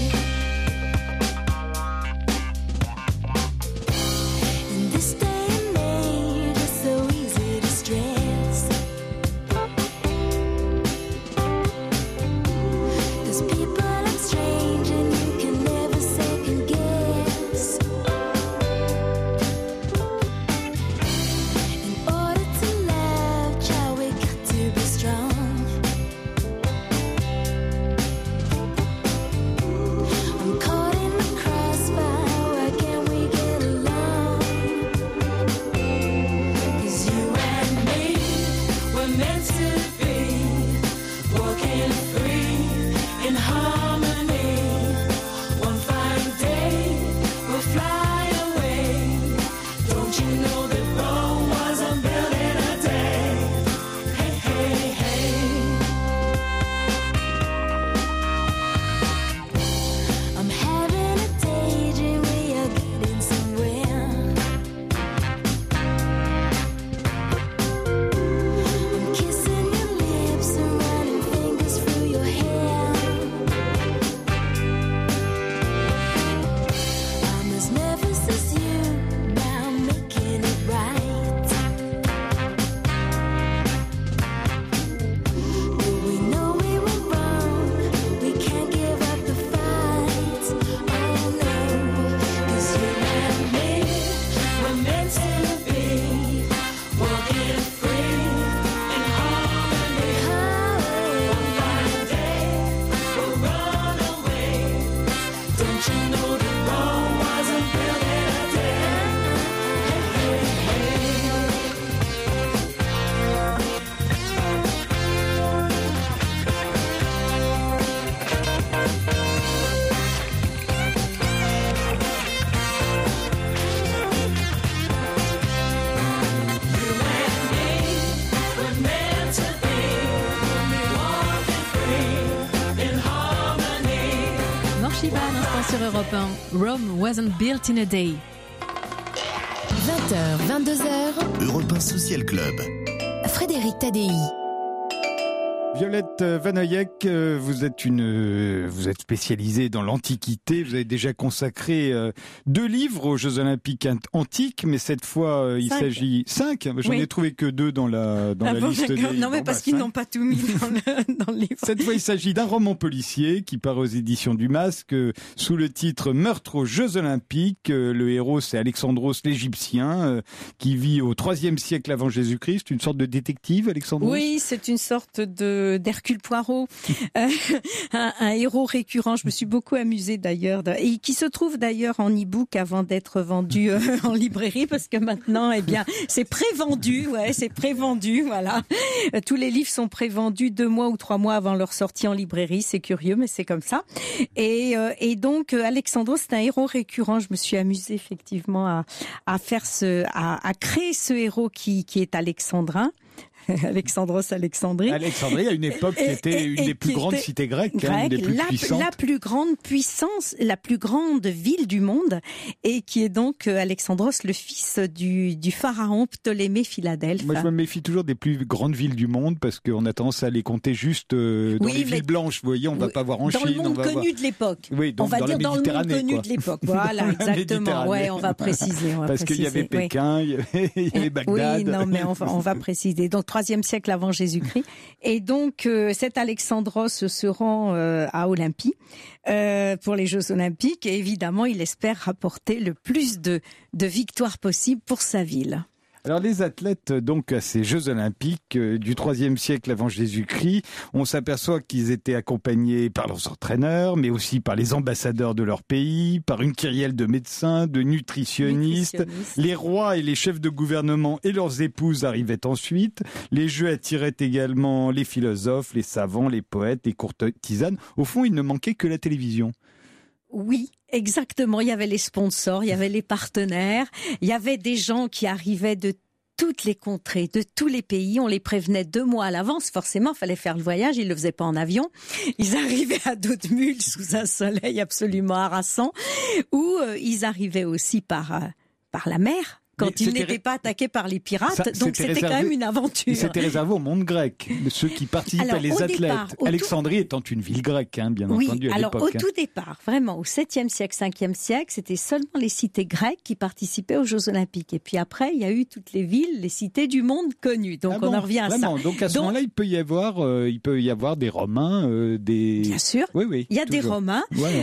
Sur Europe 1, Rome wasn't built in a day. 20h, 22h. Europe 1 Social Club. Frédéric Tadei. Violette Vanoyek, vous êtes spécialisée dans l'Antiquité. Vous avez déjà consacré 2 livres aux Jeux Olympiques antiques, mais cette fois il s'agit 5. J'en ai trouvé que 2 dans la liste des. Non, mais parce qu'ils n'ont pas tout mis dans le livre. Cette fois, il s'agit d'un roman policier qui paraît aux éditions du Masque sous le titre Meurtre aux Jeux Olympiques. Le héros, c'est Alexandros l'Égyptien, qui vit au IIIe siècle avant Jésus-Christ. Une sorte de détective, Alexandros. Oui, c'est une sorte d'Hercule Poirot, un héros récurrent. Je me suis beaucoup amusée d'ailleurs, et qui se trouve d'ailleurs en e-book avant d'être vendu en librairie, parce que maintenant, c'est prévendu, c'est prévendu, voilà. Tous les livres sont prévendus 2 mois ou 3 mois avant leur sortie en librairie. C'est curieux, mais c'est comme ça. Et donc, Alexandros, c'est un héros récurrent. Je me suis amusée effectivement à créer ce héros qui est alexandrin. Alexandros Alexandrie. Alexandrie, à une époque, qui était une des plus grandes cités grecques, une des plus puissantes. La plus grande puissance, la plus grande ville du monde, et qui est donc Alexandros, le fils du pharaon Ptolémée Philadelphe. Moi, je me méfie toujours des plus grandes villes du monde, parce qu'on a tendance à les compter juste dans les villes blanches. Vous voyez, on va pas voir en Chine. Dans le monde connu de l'époque. Oui, donc on va dire dans le monde connu de l'époque. Voilà, exactement. Ouais, on va préciser. Parce qu'il y avait Pékin, il y avait Bagdad. Oui, non, mais on va préciser. Donc, 3e siècle avant Jésus-Christ. Et donc, cet Alexandros se rend à Olympie pour les Jeux Olympiques. Et évidemment, il espère rapporter le plus de victoires possibles pour sa ville. Alors les athlètes donc à ces Jeux Olympiques du 3e siècle avant Jésus-Christ, on s'aperçoit qu'ils étaient accompagnés par leurs entraîneurs, mais aussi par les ambassadeurs de leur pays, par une kyrielle de médecins, de nutritionnistes. Les rois et les chefs de gouvernement et leurs épouses arrivaient ensuite. Les Jeux attiraient également les philosophes, les savants, les poètes, les courtisanes. Au fond, il ne manquait que la télévision. Oui, exactement. Il y avait les sponsors, il y avait les partenaires, il y avait des gens qui arrivaient de toutes les contrées, de tous les pays. On les prévenait 2 mois à l'avance. Forcément, il fallait faire le voyage. Ils le faisaient pas en avion. Ils arrivaient à dos de mule sous un soleil absolument harassant, ou ils arrivaient aussi par la mer. Quand ils n'étaient pas attaqués par les pirates, donc c'était quand même une aventure. C'était réservé au monde grec, ceux qui participaient, les athlètes. Alexandrie étant une ville grecque, bien entendu, à l'époque. Oui, alors au tout départ, vraiment, au 7e siècle, 5e siècle, c'était seulement les cités grecques qui participaient aux Jeux Olympiques. Et puis après, il y a eu toutes les villes, les cités du monde connues. Donc on en revient à ça. Donc à ce moment-là, il peut y avoir des Romains, des... Bien sûr, oui, il y a des Romains.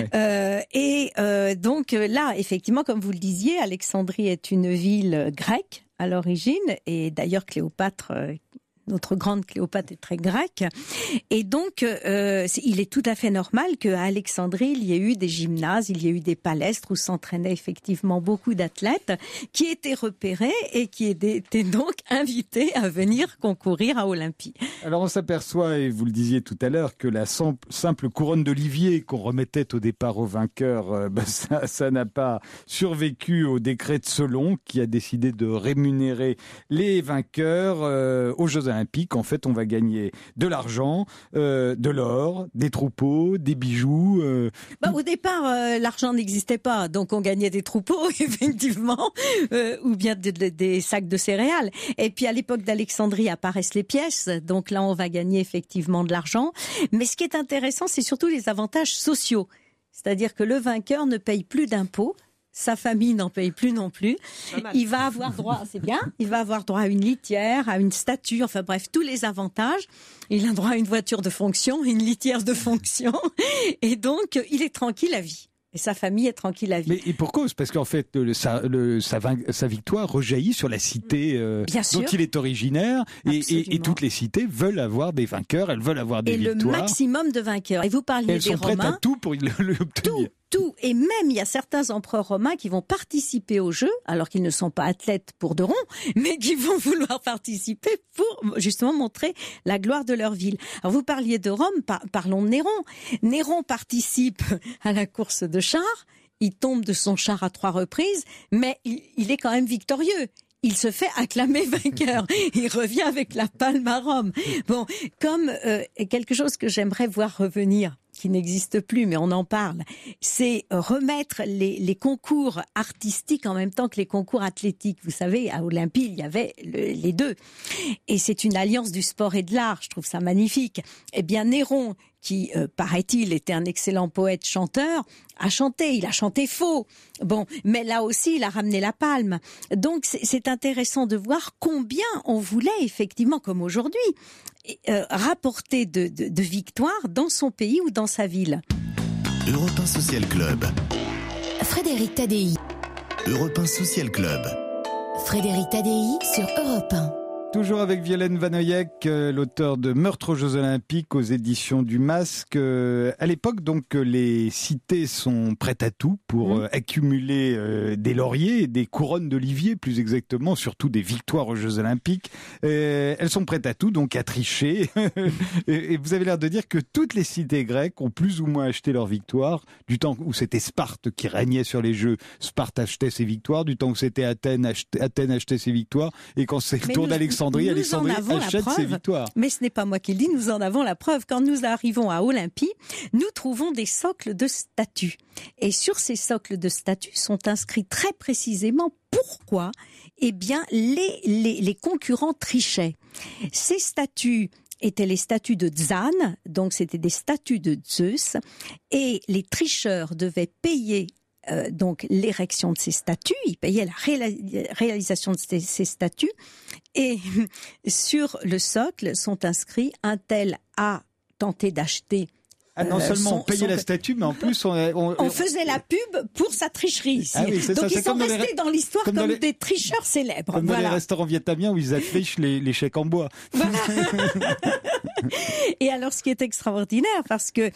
Donc là, effectivement, comme vous le disiez, Alexandrie est une ville grecque à l'origine, et d'ailleurs Cléopâtre, notre grande Cléopâtre, est très grecque, et donc il est tout à fait normal qu'à Alexandrie il y ait eu des gymnases, il y ait eu des palestres où s'entraînaient effectivement beaucoup d'athlètes qui étaient repérés et qui étaient donc invités à venir concourir à Olympie. Alors on s'aperçoit, et vous le disiez tout à l'heure, que la simple couronne d'olivier qu'on remettait au départ aux vainqueurs, ça n'a pas survécu au décret de Solon qui a décidé de rémunérer les vainqueurs aux Jeux Olympiques. En fait, on va gagner de l'argent, de l'or, des troupeaux, des bijoux. Au départ, l'argent n'existait pas, donc on gagnait des troupeaux, effectivement, ou bien des sacs de céréales. Et puis à l'époque d'Alexandrie apparaissent les pièces, donc là on va gagner effectivement de l'argent. Mais ce qui est intéressant, c'est surtout les avantages sociaux. C'est-à-dire que le vainqueur ne paye plus d'impôts. Sa famille n'en paye plus non plus. Il va avoir droit, c'est bien, il va avoir droit à une litière, à une statue, enfin bref, tous les avantages. Il a droit à une voiture de fonction, une litière de fonction. Et donc, il est tranquille à vie. Et sa famille est tranquille à vie. Mais et pour cause, parce qu'en fait, sa victoire rejaillit sur la cité dont il est originaire, et toutes les cités veulent avoir des vainqueurs, elles veulent avoir des victoires. Et le maximum de vainqueurs. Et vous parliez des Romains. Elles sont prêtes à tout pour l'obtenir. Tout. Et même, il y a certains empereurs romains qui vont participer aux Jeux, alors qu'ils ne sont pas athlètes pour de rond, mais qui vont vouloir participer pour justement montrer la gloire de leur ville. Alors vous parliez de Rome, parlons de Néron. Néron participe à la course de chars, il tombe de son char à 3 reprises, mais il est quand même victorieux. Il se fait acclamer vainqueur. Il revient avec la palme à Rome. Bon, comme quelque chose que j'aimerais voir revenir, qui n'existe plus, mais on en parle, c'est remettre les concours artistiques en même temps que les concours athlétiques. Vous savez, à Olympie, il y avait les deux. Et c'est une alliance du sport et de l'art. Je trouve ça magnifique. Eh bien, Néron, qui, paraît-il, était un excellent poète-chanteur, a chanté. Il a chanté faux. Bon, mais là aussi, il a ramené la palme. Donc, c'est intéressant de voir combien on voulait, effectivement, comme aujourd'hui, rapporter de victoires dans son pays ou dans sa ville. Europe 1 Social Club. Frédéric Tadei. Europe 1 Social Club. Frédéric Tadei sur Europe 1. Toujours avec Violaine Vanoyek, l'auteur de Meurtre aux Jeux Olympiques aux éditions du Masque. À l'époque, donc, les cités sont prêtes à tout pour accumuler des lauriers, des couronnes d'olivier, plus exactement, surtout des victoires aux Jeux Olympiques. Elles sont prêtes à tout, donc à tricher. Et vous avez l'air de dire que toutes les cités grecques ont plus ou moins acheté leurs victoires. Du temps où c'était Sparte qui régnait sur les Jeux, Sparte achetait ses victoires. Du temps où c'était Athènes achetait ses victoires. Et quand c'est le tour d'Alexandrie, Alexandrie achète ses victoires. Mais ce n'est pas moi qui le dis, nous en avons la preuve. Quand nous arrivons à Olympie, nous trouvons des socles de statues. Et sur ces socles de statues sont inscrits très précisément pourquoi, eh bien, les concurrents trichaient. Ces statues étaient les statues de Tzan, donc c'était des statues de Zeus, et les tricheurs devaient payer donc l'érection de ces statues, ils payaient la réalisation de ces statues, et sur le socle sont inscrits un tel a tenté d'acheter. Non seulement on payait la statue, mais en plus on faisait la pub pour sa tricherie. Ah oui, c'est donc ça, ils sont restés dans l'histoire comme des tricheurs célèbres. Comme dans les restaurants vietnamiens où ils affichent les chèques en bois. Voilà. Et alors, ce qui est extraordinaire, parce que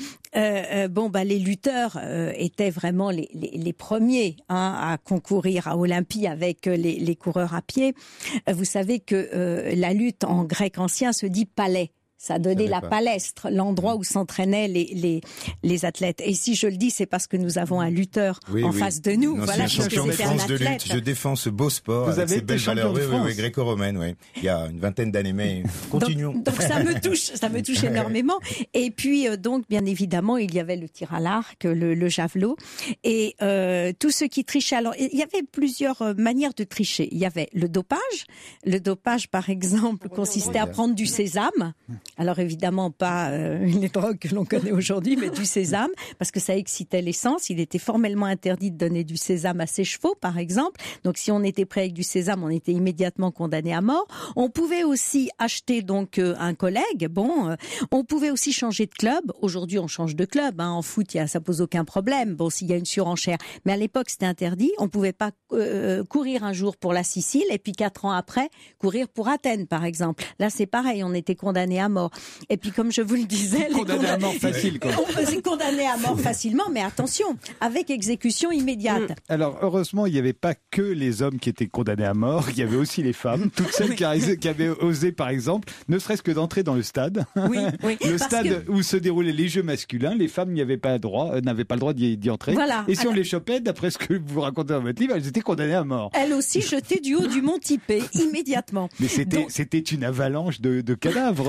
les lutteurs étaient vraiment les premiers à concourir à Olympie avec les coureurs à pied. Vous savez que la lutte en grec ancien se dit palais. Ça donnait la palestre, l'endroit où s'entraînaient les athlètes. Et si je le dis, c'est parce que nous avons un lutteur face de nous. Voilà, champion de France de lutte. Je défends ce beau sport avec ses belles valeurs. Oui, gréco-romaine, oui. Il y a une vingtaine d'années, mais continuons. Donc ça me touche énormément. Et puis donc bien évidemment, il y avait le tir à l'arc, le javelot, et tous ceux qui trichaient. Alors il y avait plusieurs manières de tricher. Il y avait le dopage. Le dopage, par exemple, consistait à prendre du sésame. Alors évidemment pas les drogues que l'on connaît aujourd'hui, mais du sésame, parce que ça excitait l'essence. Il était formellement interdit de donner du sésame à ses chevaux, par exemple. Donc si on était pris avec du sésame, on était immédiatement condamné à mort. On pouvait aussi acheter donc un collègue. On pouvait aussi changer de club. Aujourd'hui, on change de club. En foot, ça pose aucun problème. S'il y a une surenchère, mais à l'époque, c'était interdit. On pouvait pas courir un jour pour la Sicile et puis 4 ans après courir pour Athènes, par exemple. Là, c'est pareil. On était condamné à mort. Et puis, comme je vous le disais, condamné à mort facile, quoi. On faisait condamner à mort facilement, mais attention, avec exécution immédiate. Alors, heureusement, il n'y avait pas que les hommes qui étaient condamnés à mort, il y avait aussi les femmes, toutes celles qui avaient osé, par exemple, ne serait-ce que d'entrer dans le stade. Oui, le stade où se déroulaient les jeux masculins, les femmes n'avaient pas le droit d'y entrer. Voilà. Et si on les chopait, d'après ce que vous racontez dans votre livre, elles étaient condamnées à mort. Elles aussi jetées du haut du mont Tipé, immédiatement. Mais c'était une avalanche de cadavres.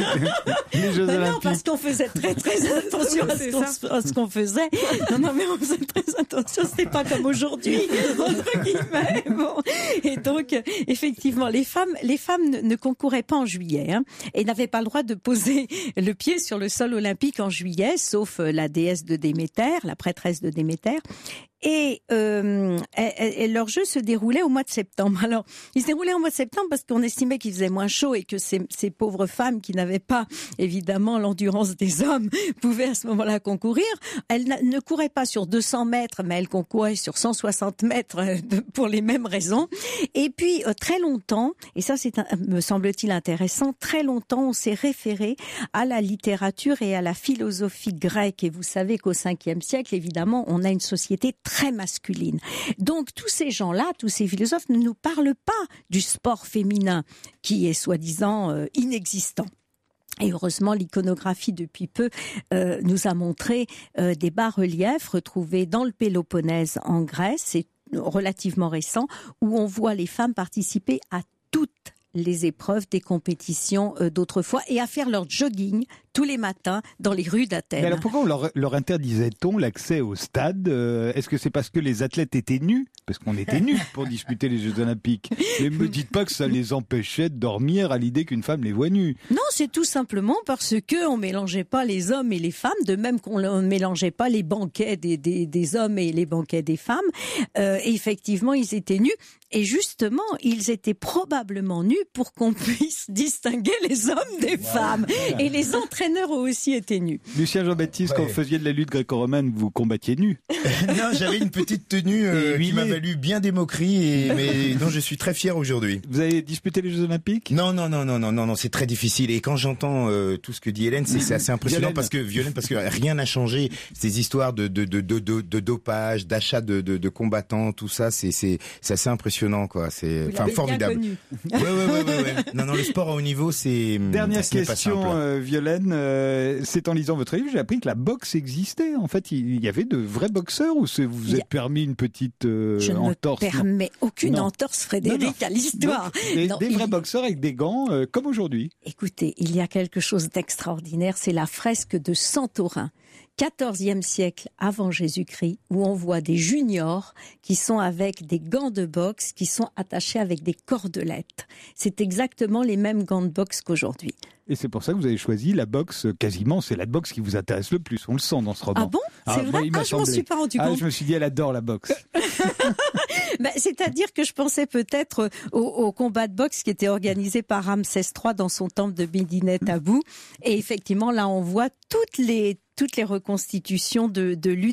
Les Jeux Olympiques. Non, parce qu'on faisait très attention à ce qu'on faisait. Non, mais on faisait très attention. C'était pas comme aujourd'hui, entre guillemets. Et donc, effectivement, les femmes ne concouraient pas en juillet, et n'avaient pas le droit de poser le pied sur le sol olympique en juillet, sauf la déesse de Déméter, la prêtresse de Déméter. Et leur jeu se déroulait au mois de septembre. Alors, il se déroulait au mois de septembre parce qu'on estimait qu'il faisait moins chaud et que ces pauvres femmes qui n'avaient pas, évidemment, l'endurance des hommes pouvaient à ce moment-là concourir. Elles ne couraient pas sur 200 mètres, mais elles concouraient sur 160 mètres pour les mêmes raisons. Et puis, très longtemps, et ça me semble-t-il intéressant, très longtemps on s'est référé à la littérature et à la philosophie grecque. Et vous savez qu'au 5e siècle, évidemment, on a une société très masculine. Donc tous ces gens-là, tous ces philosophes ne nous parlent pas du sport féminin qui est soi-disant inexistant. Et heureusement, l'iconographie depuis peu nous a montré des bas-reliefs retrouvés dans le Péloponnèse en Grèce, c'est relativement récent, où on voit les femmes participer à toutes les épreuves des compétitions d'autrefois et à faire leur jogging tous les matins dans les rues d'Athènes. Mais alors pourquoi leur interdisait-on l'accès au stade ? Est-ce que c'est parce que les athlètes étaient nus ? Parce qu'on était nus pour disputer les Jeux Olympiques. Mais ne me dites pas que ça les empêchait de dormir à l'idée qu'une femme les voit nus. Non, c'est tout simplement parce que on mélangeait pas les hommes et les femmes, de même qu'on ne mélangeait pas les banquets des hommes et les banquets des femmes. Et effectivement, ils étaient nus. Et justement, ils étaient probablement nus pour qu'on puisse distinguer les hommes des femmes. Et les entraîneurs ont aussi été nus. Lucien Jean-Baptiste, quand vous faisiez de la lutte gréco-romaine, vous combattiez nus. Non, j'avais une petite tenue qui m'a valu bien des moqueries, mais dont je suis très fier aujourd'hui. Vous avez disputé les Jeux Olympiques ? Non, c'est très difficile. Et quand j'entends tout ce que dit Hélène, c'est assez impressionnant parce que rien n'a changé. Ces histoires de dopage, d'achat de combattants, tout ça, c'est assez impressionnant, quoi. C'est formidable. Ouais. Non, le sport à haut niveau, c'est dernière question, Violaine. Antoine, c'est en lisant votre livre, j'ai appris que la boxe existait. En fait, il y avait de vrais boxeurs ou vous vous êtes permis une petite entorse? Je ne me permets aucune entorse, Frédéric, Non. à l'histoire. Des vrais boxeurs avec des gants comme aujourd'hui. Écoutez, il y a quelque chose d'extraordinaire, c'est la fresque de Santorin, 14e siècle avant Jésus-Christ, où on voit des juniors qui sont avec des gants de boxe, qui sont attachés avec des cordelettes. C'est exactement les mêmes gants de boxe qu'aujourd'hui. Et c'est pour ça que vous avez choisi la boxe, quasiment, c'est la boxe qui vous intéresse le plus, on le sent dans ce roman. Ah bon? C'est vrai? Je m'en suis pas rendu compte. Je me suis dit, elle adore la boxe. C'est-à-dire que je pensais peut-être au combat de boxe qui était organisé par Ramsès III dans son temple de Médinette Abou. Et effectivement, là, on voit toutes les reconstitutions de lutte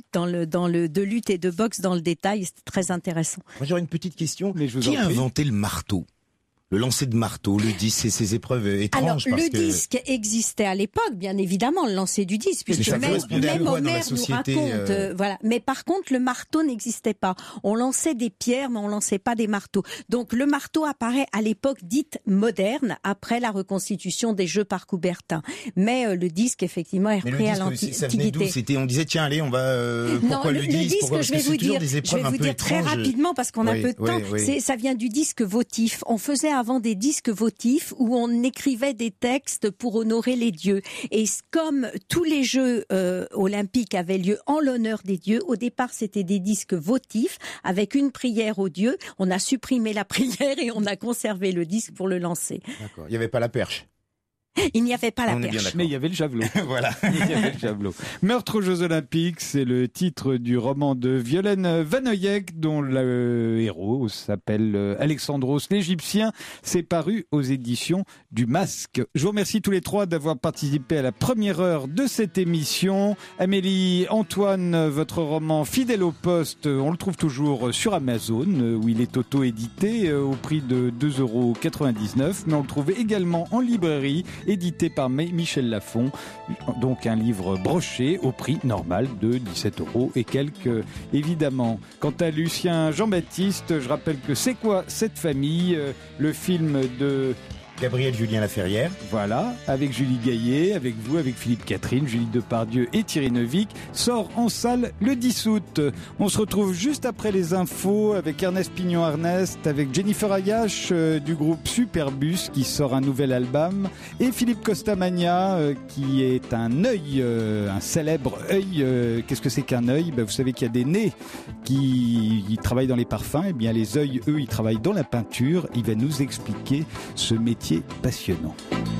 de lutte et de boxe dans le détail. C'est très intéressant. Moi, j'aurais une petite question. Qui a inventé le marteau? Le lancer de marteau, le disque, ces épreuves étranges. Alors, disque existait à l'époque, bien évidemment, le lancer du disque, puisque même Homère nous raconte, voilà. Mais par contre, le marteau n'existait pas. On lançait des pierres, mais on lançait pas des marteaux. Donc, le marteau apparaît à l'époque dite moderne, après la reconstitution des jeux par Coubertin. Mais le disque, effectivement, est repris à l'Antiquité. On disait, tiens, allez, on va, pourquoi le disque? Je vais vous dire très rapidement, parce qu'on a peu de temps. Ça vient du disque votif. On faisait avant des disques votifs où on écrivait des textes pour honorer les dieux. Et comme tous les Jeux olympiques avaient lieu en l'honneur des dieux, au départ c'était des disques votifs avec une prière aux dieux. On a supprimé la prière et on a conservé le disque pour le lancer. D'accord. Il n'y avait pas la perche. Il n'y avait pas la perche. Mais il y avait le javelot. Voilà. Il y avait le javelot. Meurtre aux Jeux Olympiques, c'est le titre du roman de Violaine Vanoyek, dont le héros s'appelle Alexandros l'Égyptien. C'est paru aux éditions du Masque. Je vous remercie tous les trois d'avoir participé à la première heure de cette émission. Amélie, Antoine, votre roman Fidèle au poste, on le trouve toujours sur Amazon, où il est auto-édité au prix de 2,99 €. Mais on le trouve également en librairie, édité par Michel Lafon, donc un livre broché au prix normal de 17 € et quelques, évidemment. Quant à Lucien Jean-Baptiste, je rappelle que C'est quoi cette famille, le film de Gabriel Julien Laferrière. Voilà, avec Julie Gaillet, avec vous, avec Philippe Catherine, Julie Depardieu et Thierry Neuvik, sort en salle le 10 août. On se retrouve juste après les infos avec Ernest Pignon-Ernest, avec Jennifer Ayache du groupe Superbus qui sort un nouvel album, et Philippe Costamagna qui est un œil, un célèbre œil. Qu'est-ce que c'est qu'un œil? Vous savez qu'il y a des nez qui travaillent dans les parfums, et bien les œils, eux, ils travaillent dans la peinture. Il va nous expliquer ce métier passionnant.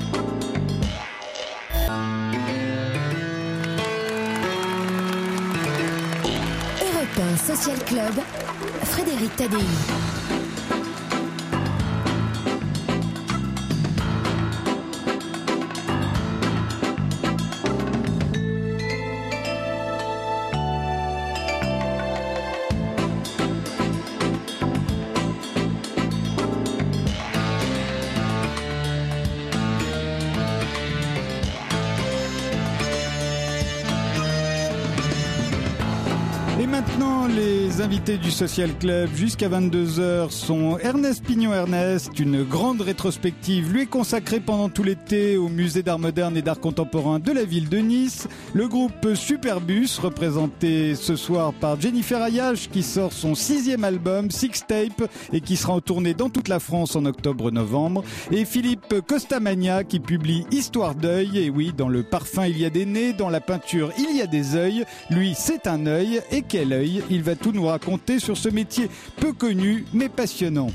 Europe 1 Social Club, Frédéric Tadei. Les invités du Social Club jusqu'à 22h sont Ernest Pignon-Ernest. Une grande rétrospective lui est consacrée pendant tout l'été au musée d'art moderne et d'art contemporain de la ville de Nice. Le groupe Superbus, représenté ce soir par Jennifer Ayache, qui sort son 6e album, Sixtape, et qui sera en tournée dans toute la France en octobre-novembre. Et Philippe Costamagna, qui publie Histoire d'œil. Et oui, dans le parfum, il y a des nez, dans la peinture, il y a des œils. Lui, c'est un œil. Et quel œil? Il va tout nous raconter sur ce métier peu connu mais passionnant.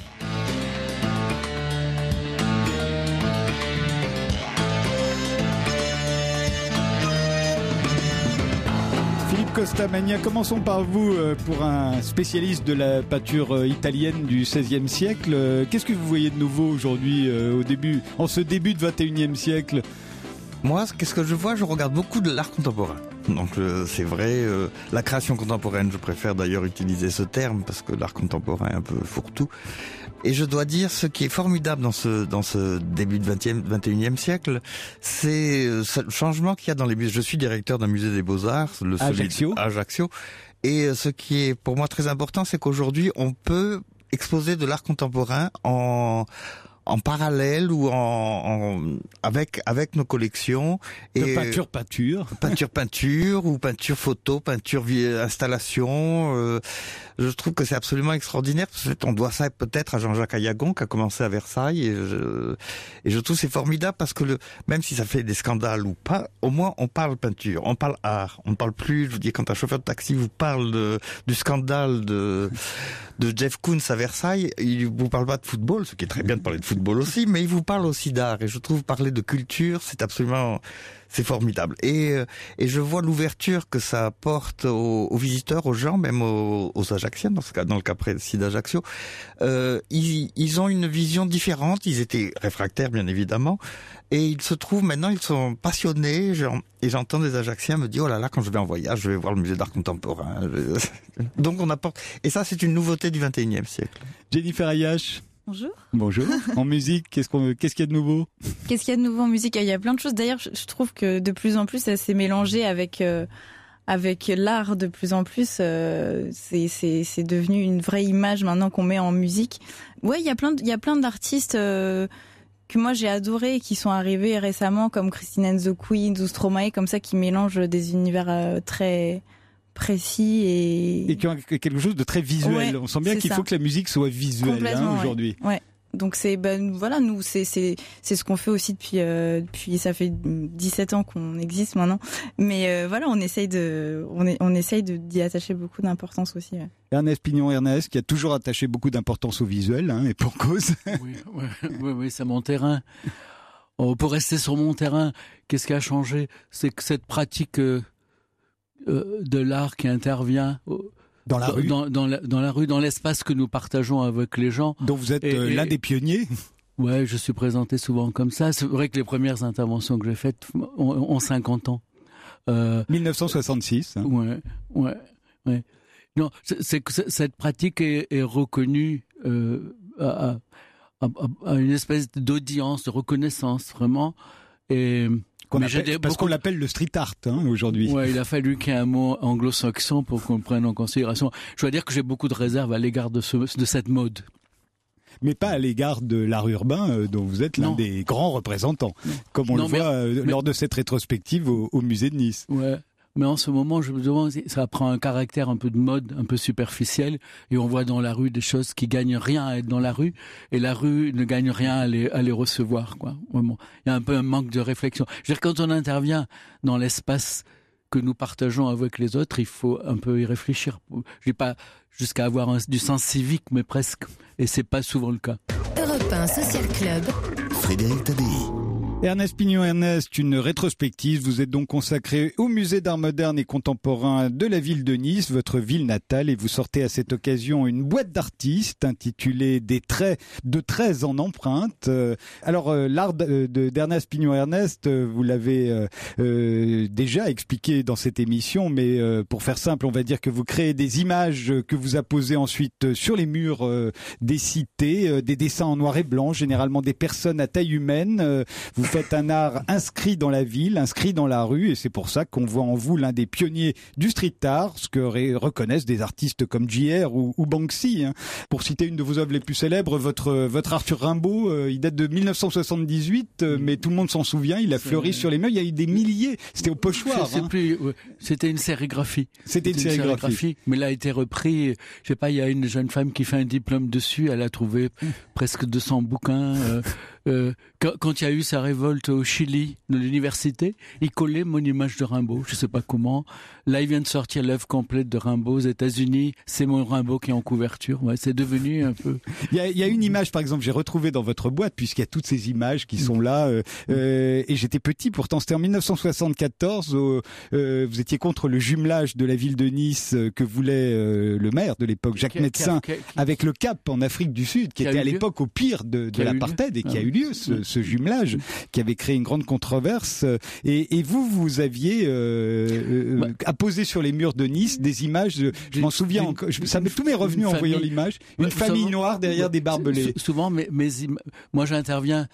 Philippe Costamagna, commençons par vous. Pour un spécialiste de la peinture italienne du XVIe siècle, qu'est-ce que vous voyez de nouveau aujourd'hui, en ce début de XXIe siècle? Moi, qu'est-ce que je vois? Je regarde beaucoup de l'art contemporain. Donc c'est vrai, la création contemporaine, je préfère d'ailleurs utiliser ce terme parce que l'art contemporain est un peu fourre-tout. Et je dois dire, ce qui est formidable dans ce début de 21e siècle, c'est le changement qu'il y a dans les musées. Je suis directeur d'un musée des Beaux-Arts, Ajaccio. Et ce qui est pour moi très important, c'est qu'aujourd'hui, on peut exposer de l'art contemporain en en parallèle ou avec nos collections. Et peinture ou peinture photo, peinture installation. Je trouve que c'est absolument extraordinaire. Parce que on doit ça peut-être à Jean-Jacques Ayagon qui a commencé à Versailles et je trouve c'est formidable parce que même si ça fait des scandales ou pas, au moins on parle peinture, on parle art, on ne parle plus. Je vous dis, quand un chauffeur de taxi vous parle du scandale de Jeff Koons à Versailles, il vous parle pas de football, ce qui est très bien de parler de football aussi, mais il vous parle aussi d'art. Et je trouve parler de culture, c'est formidable. Et je vois l'ouverture que ça apporte aux visiteurs, aux gens, même aux Ajacciens, dans le cas précis d'Ajaccio. Ils ont une vision différente. Ils étaient réfractaires, bien évidemment. Et ils se trouvent maintenant, ils sont passionnés. Et j'entends des Ajacciens me dire, oh là là, quand je vais en voyage, je vais voir le musée d'art contemporain. Donc on apporte. Et ça, c'est une nouveauté du XXIe siècle. Jennifer Ayache. Bonjour. Bonjour. En musique, qu'est-ce qu'il y a de nouveau ? Qu'est-ce qu'il y a de nouveau en musique ? Il y a plein de choses. D'ailleurs, je trouve que de plus en plus, ça s'est mélangé avec l'art. De plus en plus, c'est devenu une vraie image maintenant qu'on met en musique. Ouais, il y a plein d'artistes que moi j'ai adorés et qui sont arrivés récemment, comme Christine and the Queens ou Stromae, comme ça, qui mélangent des univers très précis et qui ont quelque chose de très visuel. Ouais, on sent bien qu'il faut que la musique soit visuelle aujourd'hui. Ouais. Donc voilà, nous c'est ce qu'on fait aussi depuis ça fait 17 ans qu'on existe maintenant. Mais voilà, on essaye d'y attacher beaucoup d'importance aussi. Ouais. Ernest Pignon-Ernest qui a toujours attaché beaucoup d'importance au visuel, et pour cause. Oui, c'est mon terrain. Pour rester sur mon terrain, qu'est-ce qui a changé ? C'est que cette pratique de l'art qui intervient dans la rue, dans la rue, dans l'espace que nous partageons avec les gens. Donc vous êtes l'un des pionniers. Ouais, je suis présenté souvent comme ça. C'est vrai que les premières interventions que j'ai faites ont 50 ans. 1966. Ouais. Non, c'est que cette pratique est reconnue à une espèce d'audience, de reconnaissance vraiment. Et parce qu'on l'appelle le street art aujourd'hui. Ouais, il a fallu qu'il y ait un mot anglo-saxon pour qu'on le prenne en considération. Je dois dire que j'ai beaucoup de réserves à l'égard de cette mode. Mais pas à l'égard de l'art urbain dont vous êtes l'un des grands représentants, comme on le voit lors de cette rétrospective au musée de Nice. Ouais. Mais en ce moment, je me demande, ça prend un caractère un peu de mode, un peu superficiel, et on voit dans la rue des choses qui gagnent rien à être dans la rue, et la rue ne gagne rien à les recevoir, quoi. Vraiment. Il y a un peu un manque de réflexion. Je veux dire, quand on intervient dans l'espace que nous partageons avec les autres, il faut un peu y réfléchir. Je dis pas jusqu'à avoir du sens civique, mais presque. Et c'est pas souvent le cas. Europe 1 Social Club. Frédéric Tadei. Ernest Pignon-Ernest, une rétrospective. Vous êtes donc consacré au musée d'art moderne et contemporain de la ville de Nice, votre ville natale, et vous sortez à cette occasion une boîte d'artistes intitulée Des traits de 13 en empreinte. Alors, l'art d'Ernest Pignon-Ernest, vous l'avez déjà expliqué dans cette émission, mais pour faire simple, on va dire que vous créez des images que vous apposez ensuite sur les murs des cités, des dessins en noir et blanc, généralement des personnes à taille humaine. Vous faites un art inscrit dans la ville, inscrit dans la rue, et c'est pour ça qu'on voit en vous l'un des pionniers du street art, ce que reconnaissent des artistes comme JR ou Banksy. Pour citer une de vos œuvres les plus célèbres, votre Arthur Rimbaud, il date de 1978, mais tout le monde s'en souvient, il a fleuri sur les murs, il y a eu des milliers, c'était au pochoir. C'était une sérigraphie. C'était une sérigraphie. Mais là a été repris, je sais pas, il y a une jeune femme qui fait un diplôme dessus, elle a trouvé presque 200 bouquins. Quand il y a eu sa révolte au Chili de l'université, il collait mon image de Rimbaud, je sais pas comment. Là, il vient de sortir l'œuvre complète de Rimbaud aux États-Unis. C'est mon Rimbaud qui est en couverture. Ouais, c'est devenu un peu. Il y a une image, par exemple, j'ai retrouvé dans votre boîte, puisqu'il y a toutes ces images qui sont là. Et j'étais petit, pourtant c'était en 1974. Vous étiez contre le jumelage de la ville de Nice que voulait le maire de l'époque, Jacques Médecin, avec le Cap en Afrique du Sud, qui était à l'époque au pire de l'apartheid et qui a eu lieu ce jumelage, qui avait créé une grande controverse. Et vous aviez apposé sur les murs de Nice des images, je m'en souviens encore, tout m'est revenu en voyant l'image, une famille noire derrière des barbelés. Souvent, moi j'interviens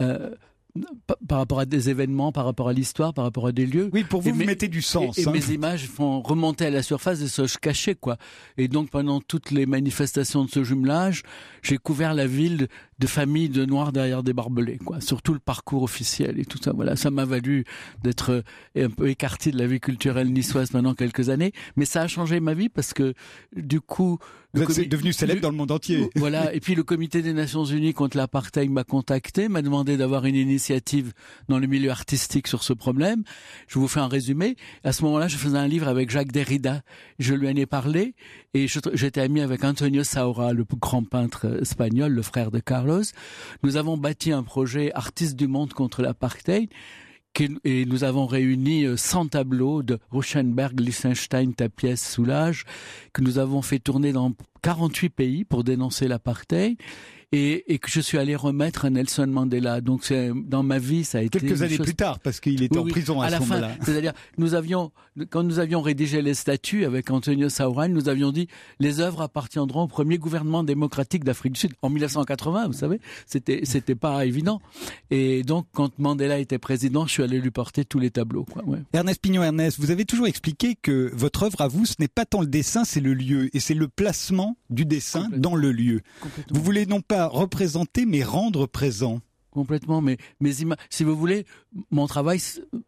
par rapport à des événements, par rapport à l'histoire, par rapport à des lieux. Oui, pour vous, vous mettez du sens. Et mes images font remonter à la surface des choses cachées, quoi. Et donc, pendant toutes les manifestations de ce jumelage, j'ai couvert la ville familles de noirs derrière des barbelés, quoi. Surtout le parcours officiel et tout ça. Voilà, ça m'a valu d'être un peu écarté de la vie culturelle niçoise pendant quelques années, mais ça a changé ma vie parce que du coup, vous êtes devenu célèbre dans le monde entier. Voilà, et puis le Comité des Nations Unies contre l'apartheid m'a contacté, m'a demandé d'avoir une initiative dans le milieu artistique sur ce problème. Je vous fais un résumé. À ce moment-là, je faisais un livre avec Jacques Derrida. Je lui en ai parlé et j'étais ami avec Antonio Saura, le grand peintre espagnol, le frère de Carlos. Nous avons bâti un projet Artistes du monde contre l'apartheid. Et nous avons réuni 100 tableaux de Rauschenberg, Lichtenstein, Tapies, Soulages, que nous avons fait tourner dans 48 pays pour dénoncer l'apartheid. Et que je suis allé remettre à Nelson Mandela. Donc dans ma vie, ça a été quelques années plus tard, parce qu'il était en prison à ce moment-là. C'est-à-dire, quand nous avions rédigé les statuts avec Antonio Saura, nous avions dit les œuvres appartiendront au premier gouvernement démocratique d'Afrique du Sud en 1980. Vous savez, c'était pas évident. Et donc, quand Mandela était président, je suis allé lui porter tous les tableaux, quoi. Ouais. Ernest Pignon-Ernest, vous avez toujours expliqué que votre œuvre à vous, ce n'est pas tant le dessin, c'est le lieu, et c'est le placement du dessin dans le lieu. Vous voulez non pas représenter, mais rendre présent. Complètement, mais si vous voulez, mon travail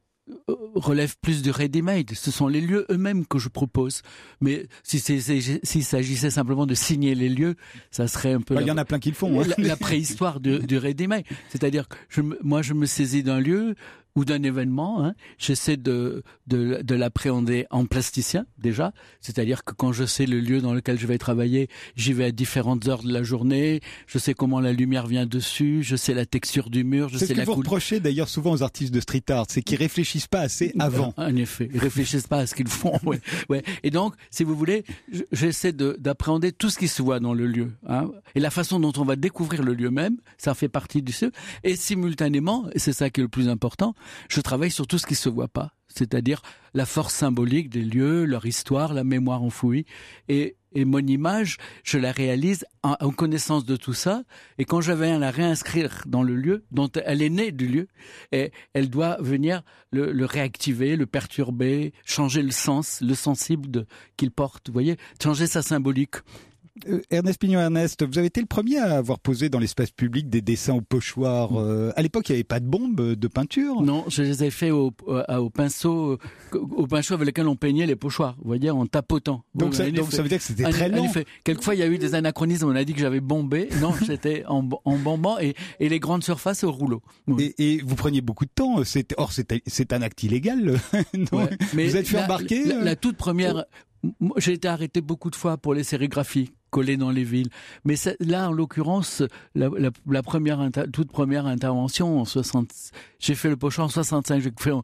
relève plus du ready-made. Ce sont les lieux eux-mêmes que je propose. Mais s'il s'agissait simplement de signer les lieux, ça serait un peu... Il y en a plein qui le font. Hein. La préhistoire du ready-made. C'est-à-dire que moi, je me saisis d'un lieu ou d'un événement, hein, j'essaie de l'appréhender en plasticien déjà, c'est-à-dire que quand je sais le lieu dans lequel je vais travailler, j'y vais à différentes heures de la journée, je sais comment la lumière vient dessus, je sais la texture du mur, je sais la couleur. C'est ce que vous reprochez d'ailleurs souvent aux artistes de street art, c'est qu'ils réfléchissent pas assez avant. En effet, ils réfléchissent pas à ce qu'ils font. Ouais. Et donc, si vous voulez, j'essaie d'appréhender tout ce qui se voit dans le lieu, hein, et la façon dont on va découvrir le lieu même, ça fait partie du jeu. Et simultanément, et c'est ça qui est le plus important, je travaille sur tout ce qui se voit pas, c'est-à-dire la force symbolique des lieux, leur histoire, la mémoire enfouie. Et mon image, je la réalise en connaissance de tout ça. Et quand je viens la réinscrire dans le lieu, dont elle est née du lieu, et elle doit venir le réactiver, le perturber, changer le sens, le sensible qu'il porte. Vous voyez, changer sa symbolique. Ernest Pignon-Ernest, vous avez été le premier à avoir posé dans l'espace public des dessins au pochoir. À l'époque, il n'y avait pas de bombes de peinture. Non, je les ai faits au pinceau avec lequel on peignait les pochoirs, vous voyez, en tapotant. Donc ça veut dire que c'était très lent. Quelquefois, il y a eu des anachronismes, on a dit que j'avais bombé. Non, j'étais en bombant et les grandes surfaces au rouleau. Oui. Et vous preniez beaucoup de temps. C'est un acte illégal. Non, ouais, mais vous êtes fait embarquer. La toute première... J'ai été arrêté beaucoup de fois pour les sérigraphies collées dans les villes. Mais là, en l'occurrence, la toute première intervention en 60, j'ai fait le pochoir en 65, j'ai fait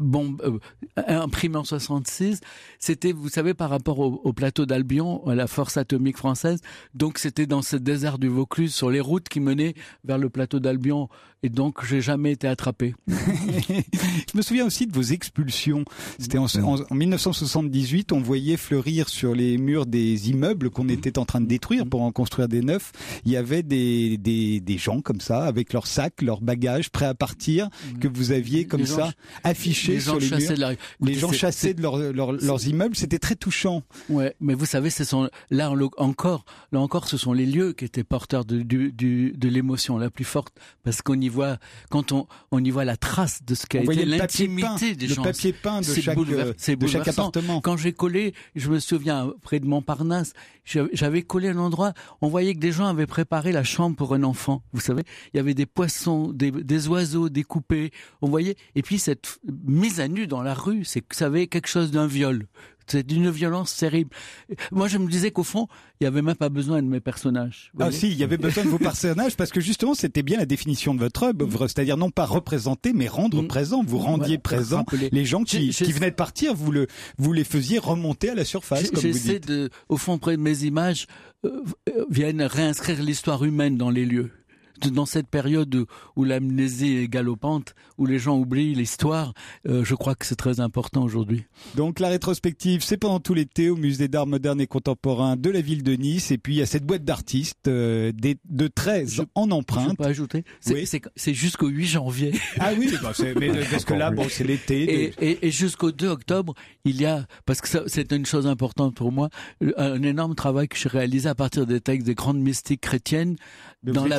imprimé en 66. C'était, vous savez, par rapport au plateau d'Albion, à la force atomique française. Donc, c'était dans ce désert du Vaucluse, sur les routes qui menaient vers le plateau d'Albion. Et donc, j'ai jamais été attrapé. Je me souviens aussi de vos expulsions. C'était en 1978, on voyait fleurir sur les murs des immeubles qu'on était en train de détruire pour en construire des neufs. Il y avait des gens comme ça, avec leurs sacs, leurs bagages, prêts à partir, que vous aviez comme ça affichés sur les murs. Les gens chassaient de leurs immeubles. C'était très touchant. Ouais, mais vous savez, là encore, ce sont les lieux qui étaient porteurs de l'émotion la plus forte, parce qu'on y voit, quand on y voit la trace de ce qu'a été l'intimité des gens. Le papier peint de chaque appartement. Quand j'ai collé, je me souviens, près de Montparnasse, j'avais collé un endroit, on voyait que des gens avaient préparé la chambre pour un enfant. Vous savez, il y avait des poissons, des oiseaux découpés, on voyait. Et puis cette mise à nu dans la rue, ça avait quelque chose d'un viol. C'est d'une violence terrible. Moi, je me disais qu'au fond, il n'y avait même pas besoin de mes personnages. Ah si, il y avait besoin de vos personnages, parce que justement, c'était bien la définition de votre œuvre, c'est-à-dire non pas représenter, mais rendre présent. Vous rendiez présent les gens qui venaient de partir, vous les faisiez remonter à la surface, comme vous dites. J'essaie au fond, près de mes images, viennent réinscrire l'histoire humaine dans les lieux. Dans cette période où l'amnésie est galopante, où les gens oublient l'histoire, je crois que c'est très important aujourd'hui. Donc la rétrospective, c'est pendant tout l'été au Musée d'art moderne et contemporain de la ville de Nice. Et puis il y a cette boîte d'artistes de 13 en empreinte. Je peux ajouter, c'est jusqu'au 8 janvier. Ah oui, mais parce que là, c'est l'été. Et jusqu'au 2 octobre, il y a, parce que c'est une chose importante pour moi, un énorme travail que j'ai réalisé à partir des textes des grandes mystiques chrétiennes dans l'abbatiale.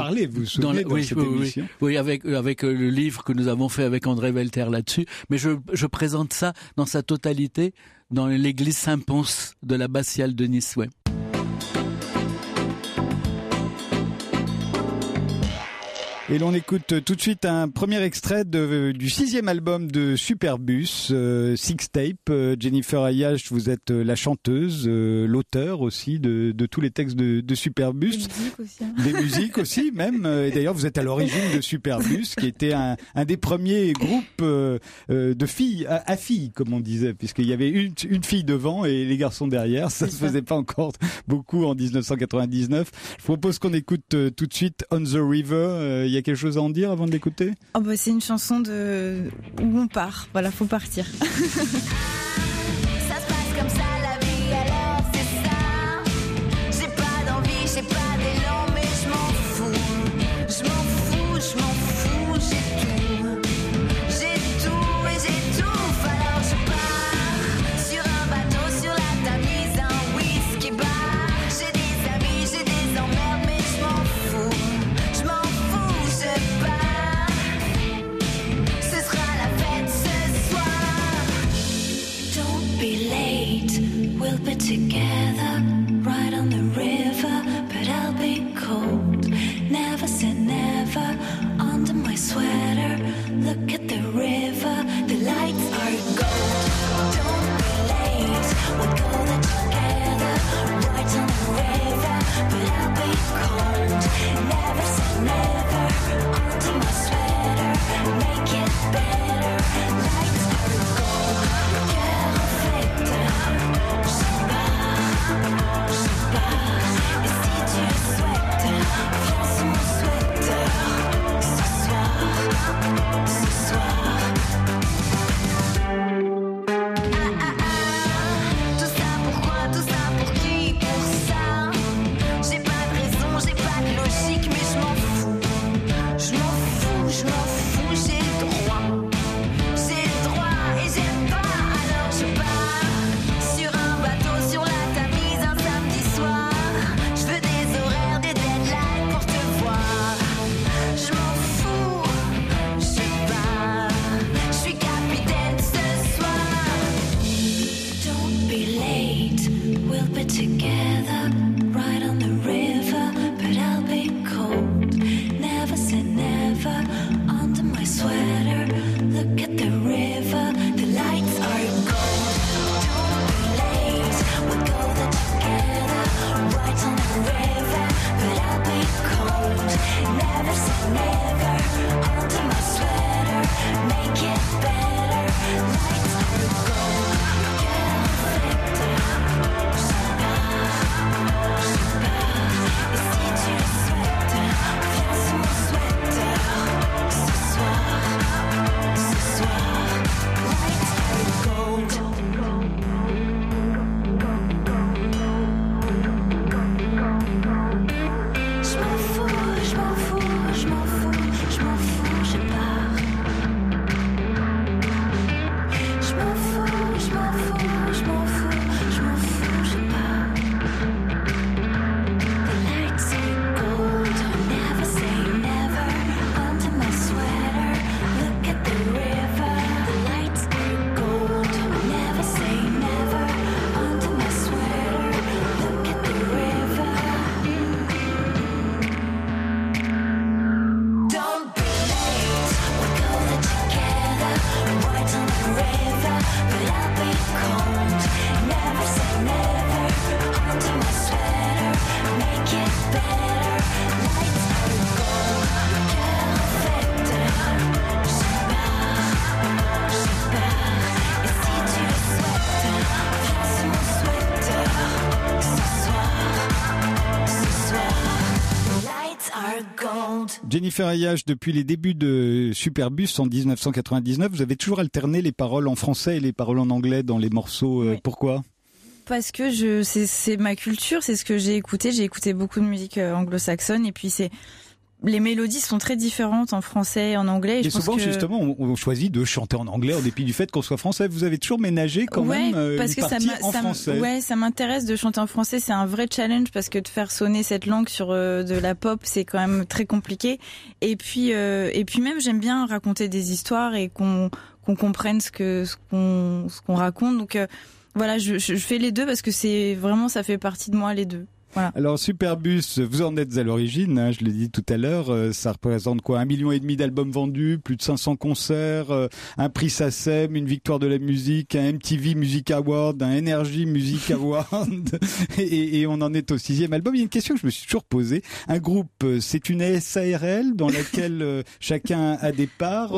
parlé, vous vous souvenez, dans cette émission. Oui, avec le livre que nous avons fait avec André Velter là-dessus. Mais je présente ça dans sa totalité dans l'église Saint-Pons de l'abbatiale de Nice. Ouais. Et l'on écoute tout de suite un premier extrait du 6e album de Superbus, Six Tape. Jennifer Ayash, vous êtes la chanteuse, l'auteur aussi de tous les textes de Superbus. Des musiques aussi. Hein. Des musiques aussi même. Et d'ailleurs, vous êtes à l'origine de Superbus, qui était un des premiers groupes de filles à filles, comme on disait, puisqu'il y avait une fille devant et les garçons derrière. Ça se faisait pas encore beaucoup en 1999. Je propose qu'on écoute tout de suite On the River. Il y a quelque chose à en dire avant de l'écouter ? C'est une chanson où on part. Voilà, faut partir. Ça se passe comme ça la vie, alors c'est ça. J'ai pas d'envie, j'ai pas d'élan, mais je m'en fous. Je m'en fous, j'ai tout. J'ai tout et j'étouffe, alors je pars. Sur un bateau, sur la Tamise, un whisky bar. J'ai des amis, j'ai des emmerdes, mais je m'en fous. Je m'en fous, je pars. Ce sera la fête ce soir. Don't be late, we'll be together, right on the river, but I'll be cold. Never say never, under my sweater, look at the river, the lights are gold. Don't be late, we'll go there together, right on the river, but I'll be cold. Never say never, under my sweater, make it better, lights are gold. Cœur reflecteur, je pars, et si tu le souhaites, viens sous mon sweater, ce soir. Tout ça pourquoi, tout ça pour qui, pour ça. J'ai pas de raison, j'ai pas de logique, mais je m'en fous. Je m'en fous, j'ai le droit. J'ai le droit et j'aime pas, alors je pars. Sur un bateau, sur la Tamise, un samedi soir. Je veux des horaires, des deadlines pour te voir. Je m'en fous, je pars. Je suis capitaine ce soir. Don't be late, we'll be together, right on the river, but I'll be cold. Never say never, under my sweater, look at the river, the lights are gold. Don't be late, we'll go there together, right on the river, but I'll be cold. Never say never, under my sweater, make it better, lights are gold. Cœur reflecteur, je pars, et si tu le souhaites, viens sous mon sweater, ce soir, lights are gold. Je m'en fous, je pars. Je m'en fous, je pars. The lights are gold, never say never, under my sweater, look at the river. The lights are gold, never say never, under my sweater, look at the river. Don't be late, we'll go there together, right on the river, but I'll be cold. Never say never, under my sweater, make it better, lights are gold. Cœur reflecteur, je pars, et si tu le souhaites, viens sous mon sweater, ce soir, lights are gold. Jennifer Ayash, depuis les débuts de Superbus en 1999, vous avez toujours alterné les paroles en français et les paroles en anglais dans les morceaux. Oui. Pourquoi ? Parce que c'est ma culture, c'est ce que j'ai écouté. J'ai écouté beaucoup de musique anglo-saxonne et puis c'est les mélodies sont très différentes en français et en anglais. Et souvent, justement, on choisit de chanter en anglais en dépit du fait qu'on soit français. Vous avez toujours ménagé quand même parce une que partie en français. Ouais, ça m'intéresse de chanter en français. C'est un vrai challenge parce que de faire sonner cette langue sur de la pop, c'est quand même très compliqué. Et puis même, j'aime bien raconter des histoires et qu'on comprenne ce qu'on raconte. Donc voilà, je fais les deux parce que c'est vraiment, ça fait partie de moi, les deux. Voilà. Alors Superbus, vous en êtes à l'origine, hein, je l'ai dit tout à l'heure, ça représente quoi, 1,5 million d'albums vendus, plus de 500 concerts, un prix SACEM, une victoire de la musique, un MTV Music Award, un Energy Music Award, et on en est au 6e album. Il y a une question que je me suis toujours posée. Un groupe, c'est une SARL dans laquelle chacun a des parts.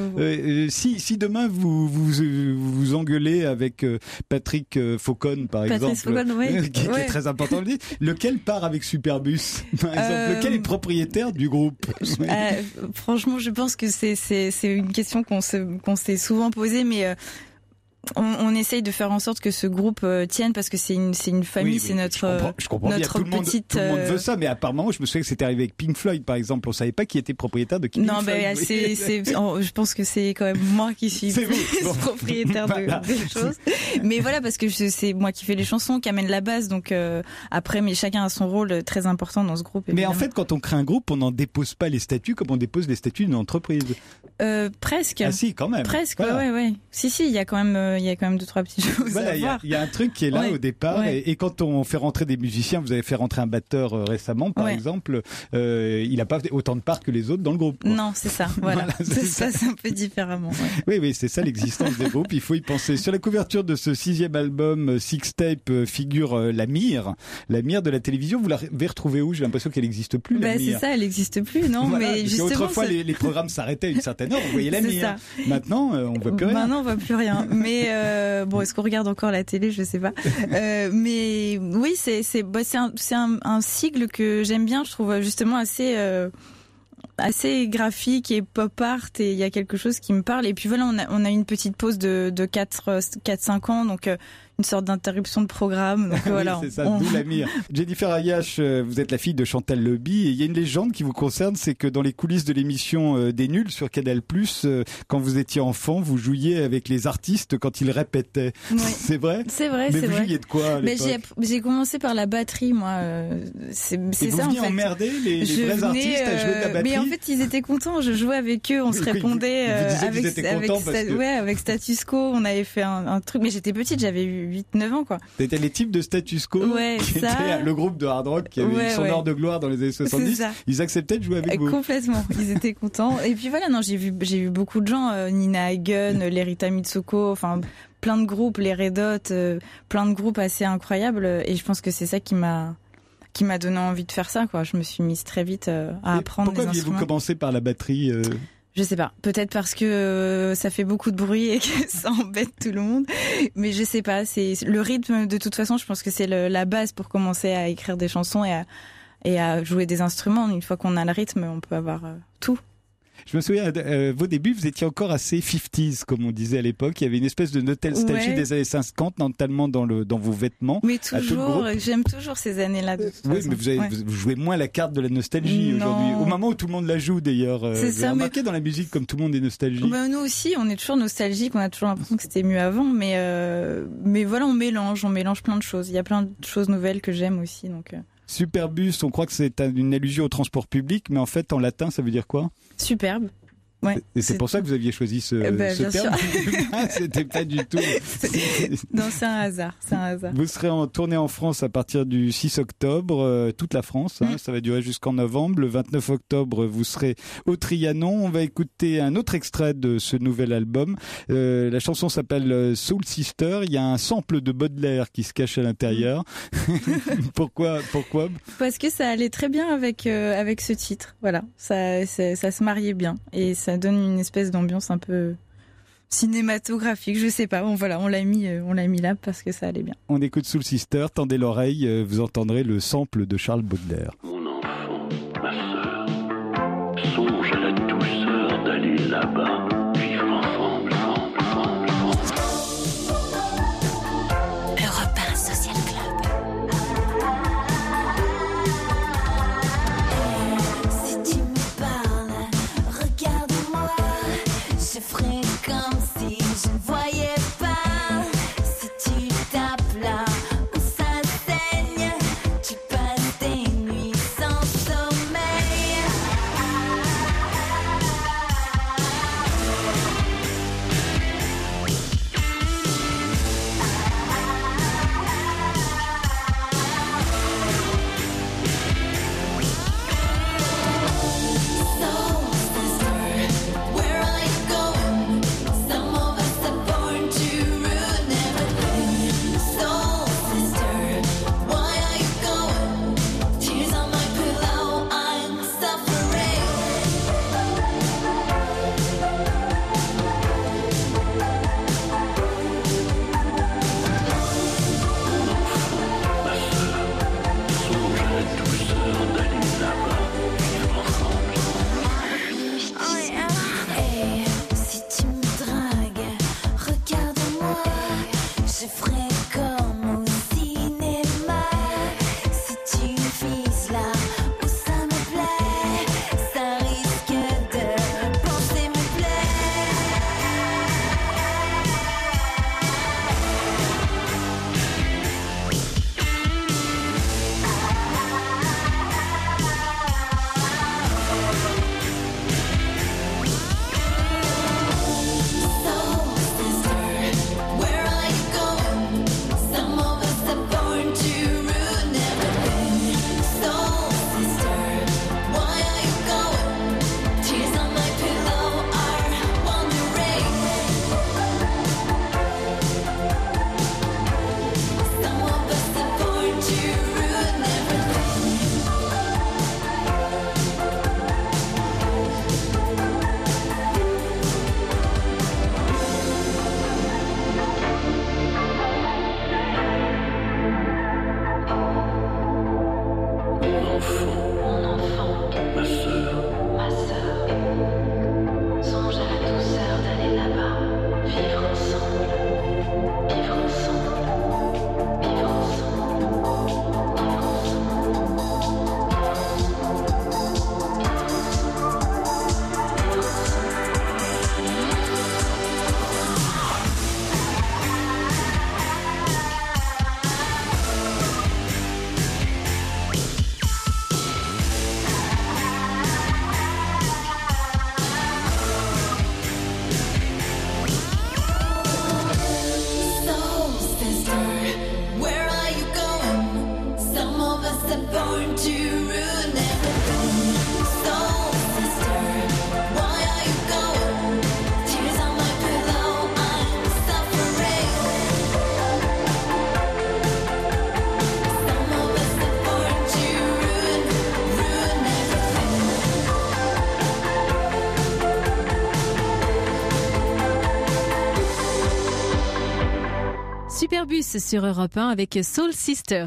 Si demain vous engueulez avec Patrick Faucon, par exemple, Faucon, oui. qui est très important de dire, lequel part avec Superbus, par exemple, lequel est propriétaire du groupe? Franchement, je pense que c'est une question qu'on s'est souvent posée, mais on essaye de faire en sorte que ce groupe tienne parce que c'est une famille, c'est notre je comprends bien. Tout le monde veut ça, mais apparemment, je me souviens que c'était arrivé avec Pink Floyd, par exemple. On savait pas qui était propriétaire de Pink Floyd. Non, je pense que c'est quand même moi qui suis propriétaire des choses. Mais voilà, parce que c'est moi qui fais les chansons, qui amène la base. Donc après, mais chacun a son rôle très important dans ce groupe. Évidemment. Mais en fait, quand on crée un groupe, on n'en dépose pas les statuts comme on dépose les statuts d'une entreprise. Presque. Ah si, quand même. Presque. Voilà. Ouais. Si, il y a quand même 2-3 petites choses à voir. Il y a un truc qui est là au départ, et quand on fait rentrer des musiciens, vous avez fait rentrer un batteur récemment, par exemple, il n'a pas autant de parts que les autres dans le groupe. Quoi. Non, c'est ça. Voilà, ça c'est un peu différemment. Ouais. Oui, c'est ça l'existence des groupes. Il faut y penser. Sur la couverture de ce 6e album, Sixtape, figure la Mire de la télévision. Vous l'avez retrouvée où? J'ai l'impression qu'elle n'existe plus. La Mire. C'est ça, elle n'existe plus, non? Voilà, mais justement, autrefois les programmes s'arrêtaient à une certaine heure. Vous voyez la Mire. Maintenant, on voit plus rien. Maintenant, on voit plus rien. Mais bon, est-ce qu'on regarde encore la télé? Je sais pas. Mais oui, c'est un sigle que j'aime bien. Je trouve justement assez graphique et pop art, et il y a quelque chose qui me parle. Et puis voilà, on a une petite pause de 4-5 ans, donc une sorte d'interruption de programme. Donc voilà. Oui, c'est ça, d'où la Mire. Jennifer Ayache, vous êtes la fille de Chantal Lobby, et il y a une légende qui vous concerne, c'est que dans les coulisses de l'émission des Nuls sur Canal+, quand vous étiez enfant, vous jouiez avec les artistes quand ils répétaient. Oui. C'est vrai? C'est vrai, mais c'est vous vrai. jouiez de quoi à l'époque? J'ai commencé par la batterie, moi. C'est et ça, vous veniez emmerder les vrais artistes à jouer de la batterie? Mais en fait, ils étaient contents. Je jouais avec eux, on se répondait avec Status Quo. On avait fait un truc, mais j'étais petite, j'avais 8-9 ans, quoi. C'était les types de Status Quo, qui était le groupe de hard rock qui avait son heure de gloire dans les années 70. Ils acceptaient de jouer avec vous. Complètement. Ils étaient contents. Et puis voilà, non, j'ai vu beaucoup de gens, Nina Hagen, Lerita Mitsuko, enfin, plein de groupes, les Red Hot, plein de groupes assez incroyables. Et je pense que c'est ça qui m'a donné envie de faire ça, quoi. Je me suis mise très vite à apprendre des instruments. Pourquoi aviez-vous commencé par la batterie? Je sais pas. Peut-être parce que ça fait beaucoup de bruit et que ça embête tout le monde. Mais je sais pas. C'est le rythme. De toute façon, je pense que c'est la base pour commencer à écrire des chansons et à jouer des instruments. Une fois qu'on a le rythme, on peut avoir tout. Je me souviens, vos débuts, vous étiez encore assez 50s, comme on disait à l'époque. Il y avait une espèce de nostalgie des années 50, notamment dans vos vêtements. Mais toujours, j'aime toujours ces années-là. Oui, mais vous jouez moins la carte de la nostalgie aujourd'hui. Au moment où tout le monde la joue, d'ailleurs. C'est ça. Vous avez remarqué dans la musique, comme tout le monde est nostalgique. Nous aussi, on est toujours nostalgique. On a toujours l'impression que c'était mieux avant. Mais voilà, on mélange plein de choses. Il y a plein de choses nouvelles que j'aime aussi. Donc. Superbus, on croit que c'est une allusion au transport public, mais en fait, en latin, ça veut dire quoi? Superbe. Ouais, et c'est pour ça que vous aviez choisi ce terme. C'était pas du tout. Non, c'est un hasard. Vous serez en tournée en France à partir du 6 octobre, toute la France. Ça va durer jusqu'en novembre. Le 29 octobre, vous serez au Trianon. On va écouter un autre extrait de ce nouvel album. La chanson s'appelle Soul Sister. Il y a un sample de Baudelaire qui se cache à l'intérieur. Pourquoi? Parce que ça allait très bien avec ce titre. Voilà, ça se mariait bien et ça donne une espèce d'ambiance un peu cinématographique, je sais pas. Bon, voilà, on l'a mis là parce que ça allait bien. On écoute Soul Sister, tendez l'oreille, vous entendrez le sample de Charles Baudelaire. Mon enfant, ma sœur, songe à la douceur d'aller là-bas, vivre ensemble. Europe 1 Social Club. Si tu Superbus sur Europe 1 avec Soul Sister.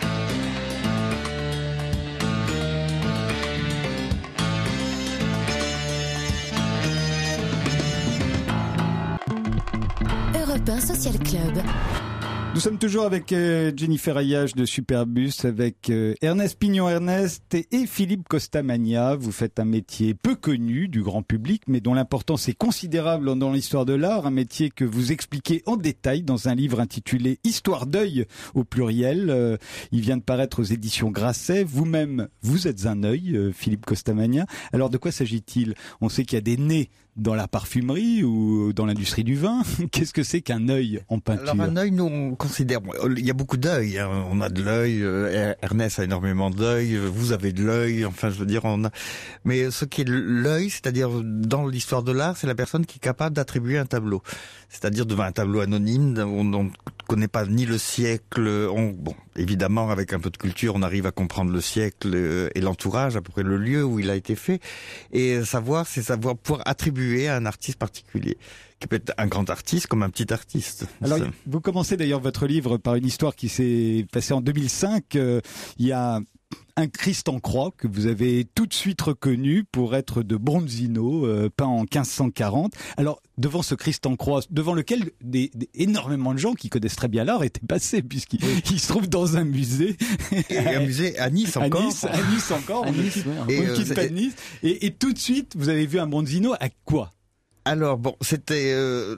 Europe 1 Social Club. Nous sommes toujours avec Jennifer Ayache de Superbus, avec Ernest Pignon-Ernest et Philippe Costamagna. Vous faites un métier peu connu du grand public, mais dont l'importance est considérable dans l'histoire de l'art. Un métier que vous expliquez en détail dans un livre intitulé « Histoire d'œil » au pluriel. Il vient de paraître aux éditions Grasset. Vous-même, vous êtes un œil, Philippe Costamagna. Alors de quoi s'agit-il ? On sait qu'il y a des nez dans la parfumerie ou dans l'industrie du vin. Qu'est-ce que c'est qu'un œil en peinture ? Alors un œil, nous on considère, il y a beaucoup d'œils, hein. On a de l'œil, Ernest a énormément d'œil, vous avez de l'œil, enfin je veux dire on a. Mais ce qui est l'œil, c'est-à-dire dans l'histoire de l'art, c'est la personne qui est capable d'attribuer un tableau. C'est-à-dire devant un tableau anonyme, on ne connaît pas ni le siècle, bon évidemment avec un peu de culture on arrive à comprendre le siècle et l'entourage, à peu près le lieu où il a été fait, et c'est savoir pouvoir attribuer à un artiste particulier, qui peut être un grand artiste comme un petit artiste. Alors, vous commencez d'ailleurs votre livre par une histoire qui s'est passée en 2005. Il y a un Christ en croix que vous avez tout de suite reconnu pour être de Bronzino, peint en 1540. Alors, devant ce Christ en croix, devant lequel énormément de gens qui connaissent très bien l'art étaient passés, puisqu'il se trouve dans un musée. Et un musée à Nice encore. À Nice encore, on ne quitte pas de Nice. Et tout de suite, vous avez vu un Bronzino à quoi ? Alors, bon, c'était...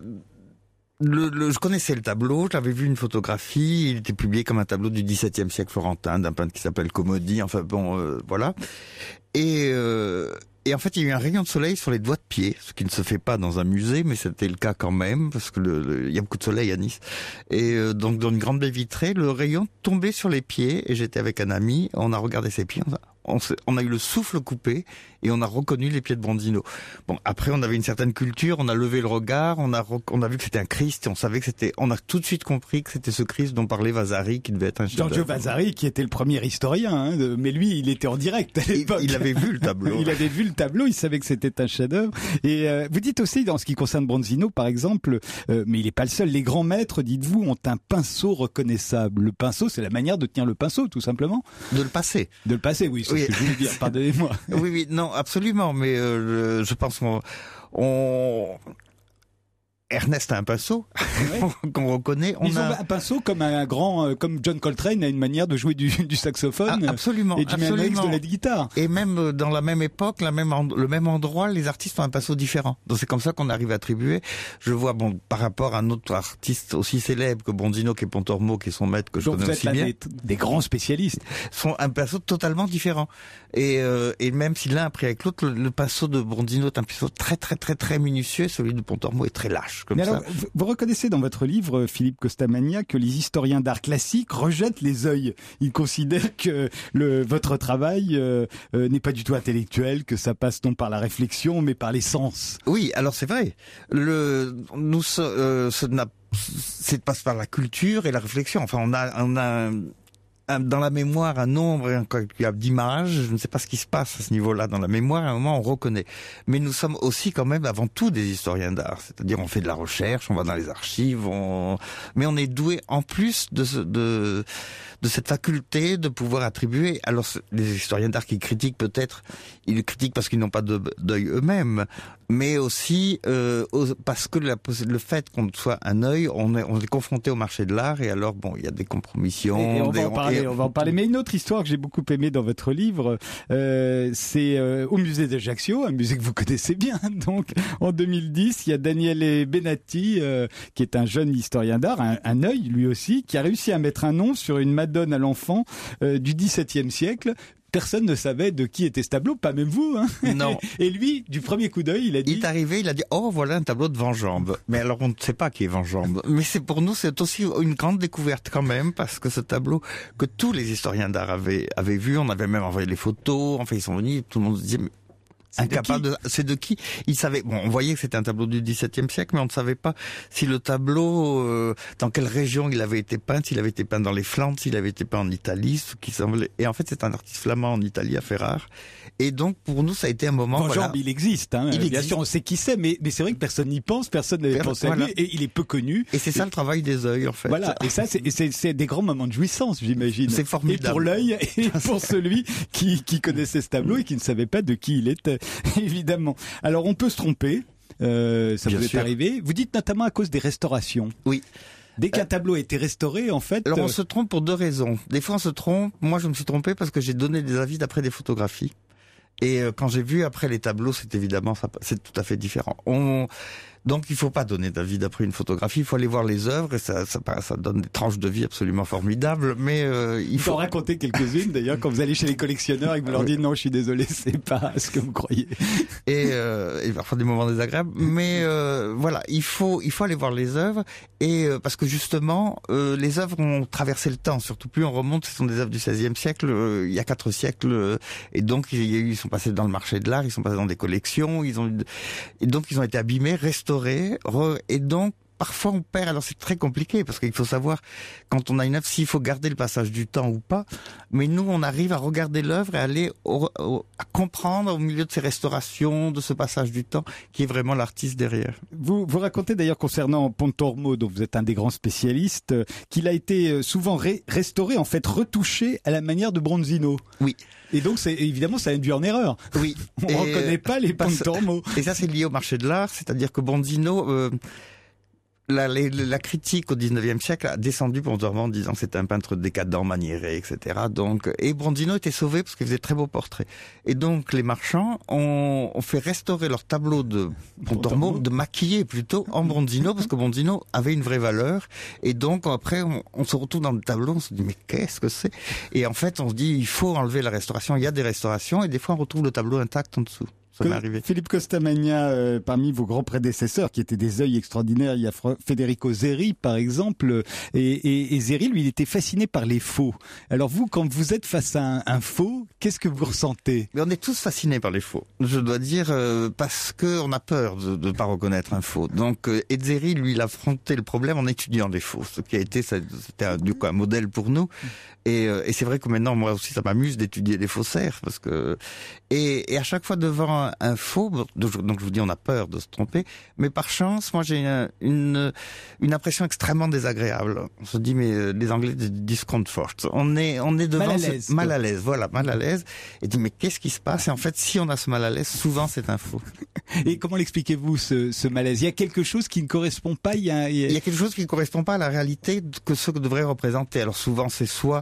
je connaissais le tableau, j'avais vu une photographie, il était publié comme un tableau du XVIIe siècle florentin, d'un peintre qui s'appelle Comodi, enfin bon, voilà. Et en fait, il y a eu un rayon de soleil sur les doigts de pied, ce qui ne se fait pas dans un musée, mais c'était le cas quand même, parce que il y a beaucoup de soleil à Nice. Et donc, dans une grande baie vitrée, le rayon tombait sur les pieds, et j'étais avec un ami, on a regardé ses pieds, on a eu le souffle coupé, et on a reconnu les pieds de Bronzino. Bon, après, on avait une certaine culture, on a levé le regard, on a vu que c'était un Christ, et on a tout de suite compris que c'était ce Christ dont parlait Vasari, qui devait être un chef-d'œuvre. Giorgio Vasari, qui était le premier historien, hein, mais lui, il était en direct à l'époque. Il avait vu le tableau. Il avait vu le tableau, il savait que c'était un chef-d'œuvre. Et vous dites aussi, dans ce qui concerne Bronzino, par exemple, mais il n'est pas le seul, les grands maîtres, dites-vous, ont un pinceau reconnaissable. Le pinceau, c'est la manière de tenir le pinceau, tout simplement. De le passer. De le passer, oui, c'est ce que je voulais dire, pardonnez-moi. Oui, non, absolument, mais je pense Ernest a un pinceau qu'on reconnaît. Ils ont un pinceau comme comme John Coltrane a une manière de jouer du saxophone. Absolument. Et Jimi Hendrix de la guitare. Et même dans la même époque, le même endroit, les artistes ont un pinceau différent. Donc c'est comme ça qu'on arrive à attribuer. Je vois, par rapport à un autre artiste aussi célèbre que Bronzino, qui est Pontormo, qui est son maître, que je connais aussi bien. Des grands spécialistes. Sont un pinceau totalement différent. Et même si l'un a pris avec l'autre, le pinceau de Bronzino est un pinceau très, très, très, très minutieux. Celui de Pontormo est très lâche. Mais alors, vous reconnaissez dans votre livre, Philippe Costamagna, que les historiens d'art classique rejettent les œils. Ils considèrent que votre travail n'est pas du tout intellectuel, que ça passe non par la réflexion, mais par les sens. Oui, alors c'est vrai. C'est passe par la culture et la réflexion. Enfin, on a dans la mémoire un nombre incalculable d'images. Je ne sais pas ce qui se passe à ce niveau-là dans la mémoire. À un moment, on reconnaît. Mais nous sommes aussi quand même avant tout des historiens d'art. C'est-à-dire, on fait de la recherche, on va dans les archives, mais on est doué en plus de cette faculté de pouvoir attribuer. Alors, les historiens d'art qui critiquent peut-être, ils critiquent parce qu'ils n'ont pas d'œil eux-mêmes, mais aussi parce que le fait qu'on soit un œil, on est confronté au marché de l'art, et alors bon, il y a des compromissions. Et on va en parler. Mais une autre histoire que j'ai beaucoup aimée dans votre livre, c'est au musée d'Ajaccio, un musée que vous connaissez bien. Donc, en 2010, il y a Daniele Benatti, qui est un jeune historien d'art, un œil lui aussi, qui a réussi à mettre un nom sur une Madone à l'enfant du XVIIe siècle. Personne ne savait de qui était ce tableau, pas même vous. Hein. Non. Et lui, du premier coup d'œil, il a dit... Il est arrivé, il a dit « Oh, voilà un tableau de Vanjambe ». Mais alors, on ne sait pas qui est Vanjambe. Mais pour nous, c'est aussi une grande découverte quand même, parce que ce tableau que tous les historiens d'art avaient vu, on avait même envoyé les photos, enfin ils sont venus, tout le monde se disait... incapable c'est de qui? Il savait, bon, on voyait que c'était un tableau du XVIIe siècle, mais on ne savait pas si le tableau, dans quelle région il avait été peint, s'il avait été peint dans les Flandres, s'il avait été peint en Italie, ce qui semblait, et en fait, c'est un artiste flamand en Italie, à Ferrare. Et donc, pour nous, ça a été un moment, voilà. Il existe, hein. Bien sûr, on sait qui c'est, mais c'est vrai que personne n'y pense, personne n'avait pensé à lui, et il est peu connu. Et c'est ça le travail des œils, en fait. Voilà. Et ça, c'est des grands moments de jouissance, j'imagine. C'est formidable. Et pour l'œil, et pour celui qui connaissait ce tableau et qui ne savait pas de qui il était, évidemment. Alors, on peut se tromper. Ça vous est arrivé. Vous dites notamment à cause des restaurations. Oui. Dès qu'un tableau a été restauré, en fait... Alors, on se trompe pour deux raisons. Des fois, on se trompe. Moi, je me suis trompé parce que j'ai donné des avis d'après des photographies. Et quand j'ai vu après les tableaux, c'est évidemment, c'est tout à fait différent. Donc il faut pas donner d'avis d'après une photographie, il faut aller voir les œuvres et ça donne des tranches de vie absolument formidables. Mais il faut en raconter quelques-unes d'ailleurs quand vous allez chez les collectionneurs et que vous leur dites non, je suis désolé, c'est pas ce que vous croyez. Et parfois des moments désagréables. Mais voilà, il faut aller voir les œuvres et parce que justement les œuvres ont traversé le temps. Surtout plus on remonte, ce sont des œuvres du XVIe siècle, il y a 4 siècles, et donc ils sont passés dans le marché de l'art, ils sont passés dans des collections, ils ont été abîmés, restaurés, et donc parfois on perd. Alors c'est très compliqué parce qu'il faut savoir quand on a une œuvre s'il faut garder le passage du temps ou pas. Mais nous on arrive à regarder l'œuvre et aller à comprendre au milieu de ces restaurations, de ce passage du temps, qui est vraiment l'artiste derrière. Vous racontez d'ailleurs concernant Pontormo, dont vous êtes un des grands spécialistes, qu'il a été souvent restauré, en fait retouché à la manière de Bronzino. Oui. Et donc, évidemment, ça induit en erreur. Oui. On ne reconnaît pas les Pontormo. Et ça, c'est lié au marché de l'art, c'est-à-dire que Bronzino, la critique au 19e siècle a descendu Pontormo en disant que c'était un peintre décadent, maniéré, etc. Donc, et Bronzino était sauvé parce qu'il faisait très beaux portraits. Et donc, les marchands ont fait restaurer leur tableau de Pontormo, de maquiller plutôt en Bronzino, parce que Bronzino avait une vraie valeur. Et donc, après, on se retrouve dans le tableau, on se dit, mais qu'est-ce que c'est? Et en fait, on se dit, il faut enlever la restauration. Il y a des restaurations, et des fois, on retrouve le tableau intact en dessous. Philippe Costamagna, parmi vos grands prédécesseurs, qui étaient des œils extraordinaires, il y a Federico Zeri, par exemple, et Zeri, lui, il était fasciné par les faux. Alors vous, quand vous êtes face à un faux, qu'est-ce que vous ressentez? Mais on est tous fascinés par les faux, je dois dire, parce que on a peur de ne pas reconnaître un faux. Donc, Zeri, lui, il a affronté le problème en étudiant les faux, ce qui a été, c'était du coup un modèle pour nous. Et c'est vrai que maintenant, moi aussi, ça m'amuse d'étudier les faussaires, parce que et à chaque fois devant un faux, donc je vous dis, on a peur de se tromper, mais par chance, moi j'ai une impression extrêmement désagréable. On se dit, mais les Anglais disent discomfort. On est devant mal à l'aise, voilà, mal à l'aise, et dit, mais qu'est-ce qui se passe? Et en fait, si on a ce mal à l'aise, souvent c'est un faux. Et comment l'expliquez-vous ce malaise? Il y a quelque chose qui ne correspond pas. Il y a quelque chose qui ne correspond pas à la réalité que ce que devrait représenter. Alors souvent, c'est soit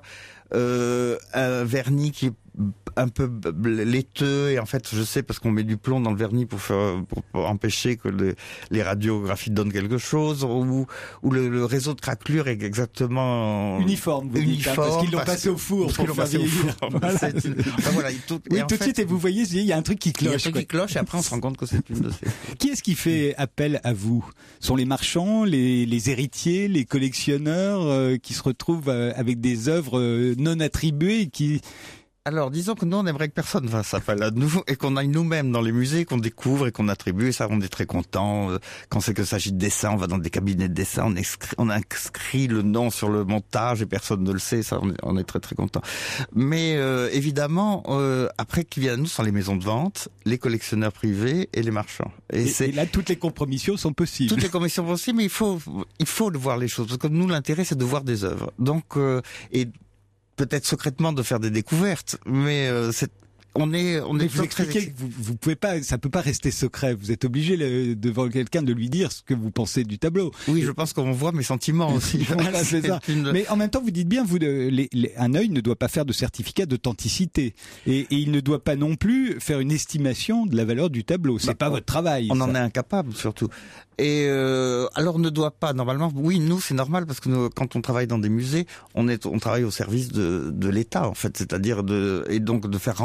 un vernis qui est un peu laiteux, et en fait je sais parce qu'on met du plomb dans le vernis pour empêcher que les radiographies donnent quelque chose, ou le réseau de craquelure est exactement uniforme, parce qu'ils l'ont passé au four pour faire vieillir. Voilà. Tout de suite, et vous voyez, il y a un truc qui cloche. Il y a un truc qui cloche, et après on se rend compte que c'est une de ces... Qui est-ce qui fait appel à vous? Sont les marchands, les héritiers, les collectionneurs qui se retrouvent avec des œuvres non attribuées et qui... Alors, disons que nous, on aimerait que personne fasse appel à nous et qu'on aille nous-mêmes dans les musées, qu'on découvre et qu'on attribue. Et ça, on est très content. Quand c'est qu'il s'agit de dessin, on va dans des cabinets de dessin, on inscrit le nom sur le montage et personne ne le sait. Ça, on est très très content. Mais évidemment, après, qui viennent à nous sont les maisons de vente, les collectionneurs privés et les marchands. Et là, toutes les compromissions sont possibles. Toutes les compromissions sont possibles, mais il faut voir les choses, parce que nous, l'intérêt, c'est de voir des œuvres. Donc, et peut-être secrètement de faire des découvertes, mais on est vous expliquez que vous pouvez pas, ça peut pas rester secret. Vous êtes obligé devant quelqu'un de lui dire ce que vous pensez du tableau. Oui, je pense qu'on voit mes sentiments aussi. Voilà, c'est ça. Mais en même temps, vous dites bien, un œil ne doit pas faire de certificat d'authenticité, et il ne doit pas non plus faire une estimation de la valeur du tableau. C'est pas votre travail. On en est incapable, surtout. Et alors on ne doit pas normalement. Oui, nous c'est normal parce que quand on travaille dans des musées, on travaille au service de l'État en fait, c'est-à-dire et donc de faire rentrer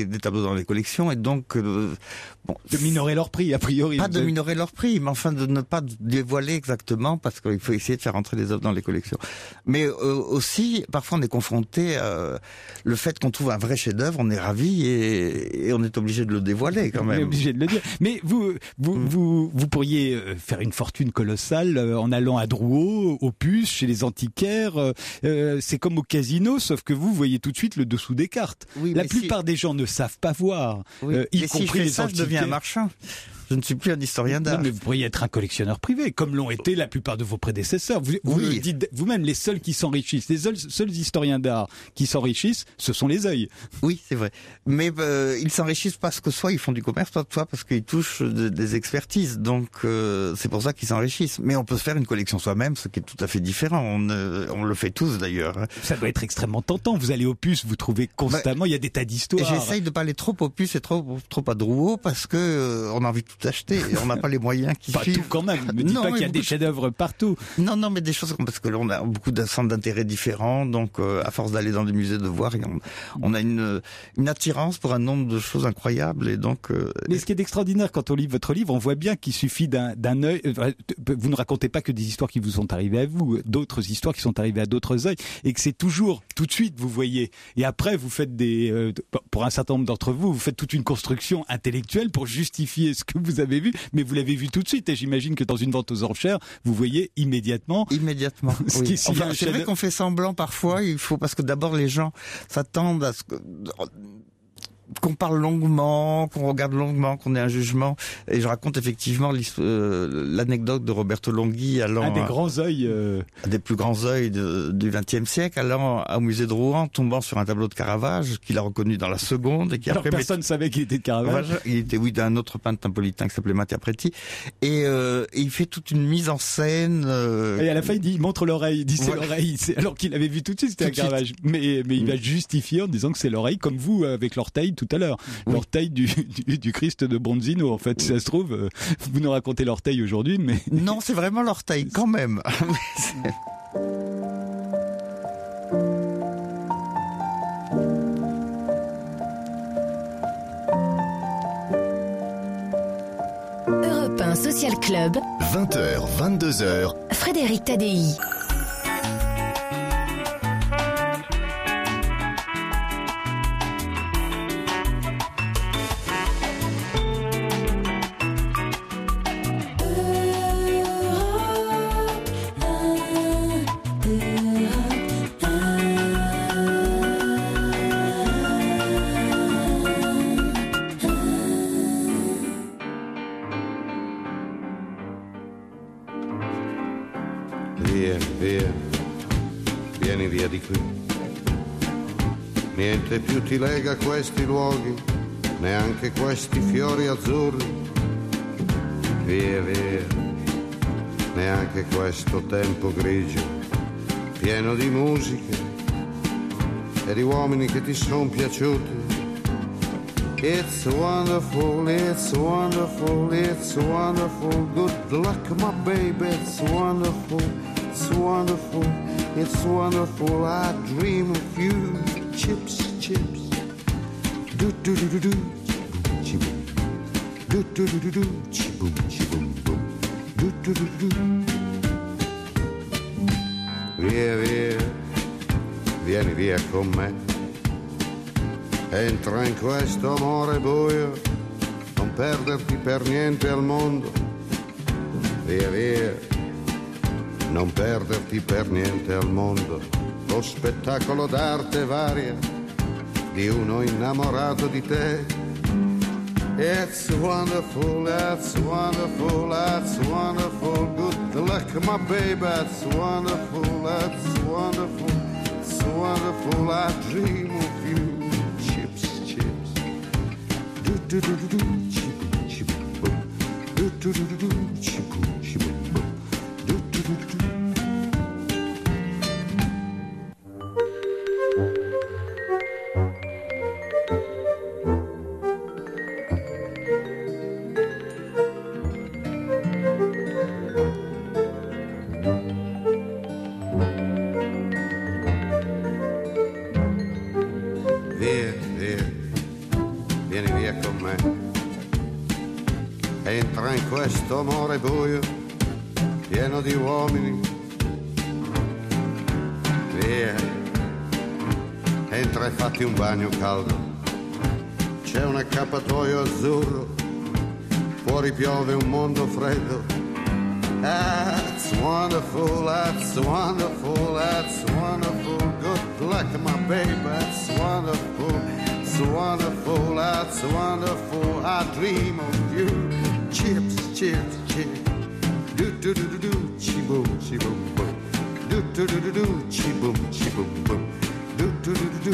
des tableaux dans les collections et donc de minorer leur prix a priori. Pas de minorer leur prix, mais enfin de ne pas dévoiler exactement parce qu'il faut essayer de faire entrer les œuvres dans les collections. Mais aussi, parfois on est confronté à le fait qu'on trouve un vrai chef-d'œuvre, on est ravi et on est obligé de le dévoiler quand même. On est obligé de le dire. Mais vous pourriez faire une fortune colossale en allant à Drouot, aux puces, chez les antiquaires. C'est comme au casino, sauf que vous voyez tout de suite le dessous des cartes. Oui, la plupart des gens ne savent pas voir, y compris les antiquaires. Je deviens un marchand. Je ne suis plus un historien d'art. Non, mais vous pourriez être un collectionneur privé, comme l'ont été la plupart de vos prédécesseurs. Vous le dites vous-même, les seuls qui s'enrichissent, les seuls historiens d'art qui s'enrichissent, ce sont les œils. Oui, c'est vrai. Mais ils s'enrichissent parce que soit ils font du commerce, soit parce qu'ils touchent des expertises. Donc c'est pour ça qu'ils s'enrichissent. Mais on peut se faire une collection soi-même, ce qui est tout à fait différent. On le fait tous d'ailleurs. Ça doit être extrêmement tentant. Vous allez aux puces, vous trouvez constamment, il y a des tas d'histoires. J'essaye de pas aller trop aux puces et trop à Drouot parce que on a envie de tout acheter et on n'a pas les moyens qui suivent. Pas tout quand même. Ne dites pas qu'il y a des chefs-d'œuvre partout. Non, mais des choses parce que là, on a beaucoup de centres d'intérêt différents. Donc, à force d'aller dans des musées de voir, on a une attirance pour un nombre de choses incroyables. Et donc. Mais ce qui est extraordinaire quand on lit votre livre, on voit bien qu'il suffit d'un œil. Vous ne racontez pas que des histoires qui vous sont arrivées à vous, d'autres histoires qui sont arrivées à d'autres œils, et que c'est toujours tout de suite, vous voyez. Et après, vous faites pour un certain nombre d'entre vous, vous faites toute une construction intellectuelle pour justifier ce que vous avez vu, mais vous l'avez vu tout de suite. Et j'imagine que dans une vente aux enchères, vous voyez immédiatement. Oui. Enfin, c'est vrai qu'on fait semblant parfois. Il faut parce que d'abord les gens s'attendent à ce qu'on parle longuement, qu'on regarde longuement, qu'on ait un jugement. Et je raconte effectivement l'anecdote de Roberto Longhi allant... Un des grands œils... Un des plus grands œils du XXe siècle, allant au musée de Rouen, tombant sur un tableau de Caravage, qu'il a reconnu dans la seconde. Et qui alors personne ne savait qu'il était de Caravage. Il était, d'un autre peintre napolitain qui s'appelait Mattia Preti. Et il fait toute une mise en scène... Et à la fin, il montre l'oreille. Il dit c'est l'oreille. Alors qu'il avait vu tout de suite, c'était un Caravage. Mais il va justifier en disant que c'est l'oreille, comme vous, avec l'orteil, tout à l'heure. L'orteil du Christ de Bronzino, en fait. Si ça se trouve, vous nous racontez l'orteil aujourd'hui, mais... Non, c'est vraiment l'orteil, quand même. Europe 1 Social Club. 20h, 22h. Frédéric Tadei. Vieni via di qui. Niente più ti lega a questi luoghi, neanche questi fiori azzurri. Via, via, neanche questo tempo grigio, pieno di musiche e di uomini che ti son piaciuti. It's wonderful, it's wonderful, it's wonderful. Good luck, my baby, it's wonderful, it's wonderful, it's wonderful. I dream of you. Chips, chips. Do do do do do. Chiboom. Do do do do do. Chiboom, chiboom, boom. Do do do do. Via, via, vieni via con me. Entra in questo amore buio, non perderti per niente al mondo. Via, via, non perderti per niente al mondo. Lo spettacolo d'arte varia di uno innamorato di te. It's wonderful, it's wonderful, it's wonderful. Good luck, my baby, it's wonderful, it's wonderful, it's wonderful. I dream of you. Do do do do, chiboom, chiboom, boom. Do do do do do, chiboom, chiboom, boom. Do do do do do. entra in questo amore buio, pieno di uomini. Via, entra e fatti un bagno caldo, c'è un accappatoio azzurro, fuori piove un mondo freddo. That's wonderful, that's wonderful, that's wonderful. Good luck, my baby, that's wonderful, it's wonderful, that's wonderful. I dream of you. Chips, chips, chips. Do do do do do, chi boom, boom. Do do do do do, chi boom, boom. Do do do do do.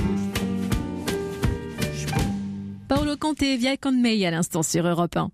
Paolo Conte, Via con me à l'instant sur Europe 1.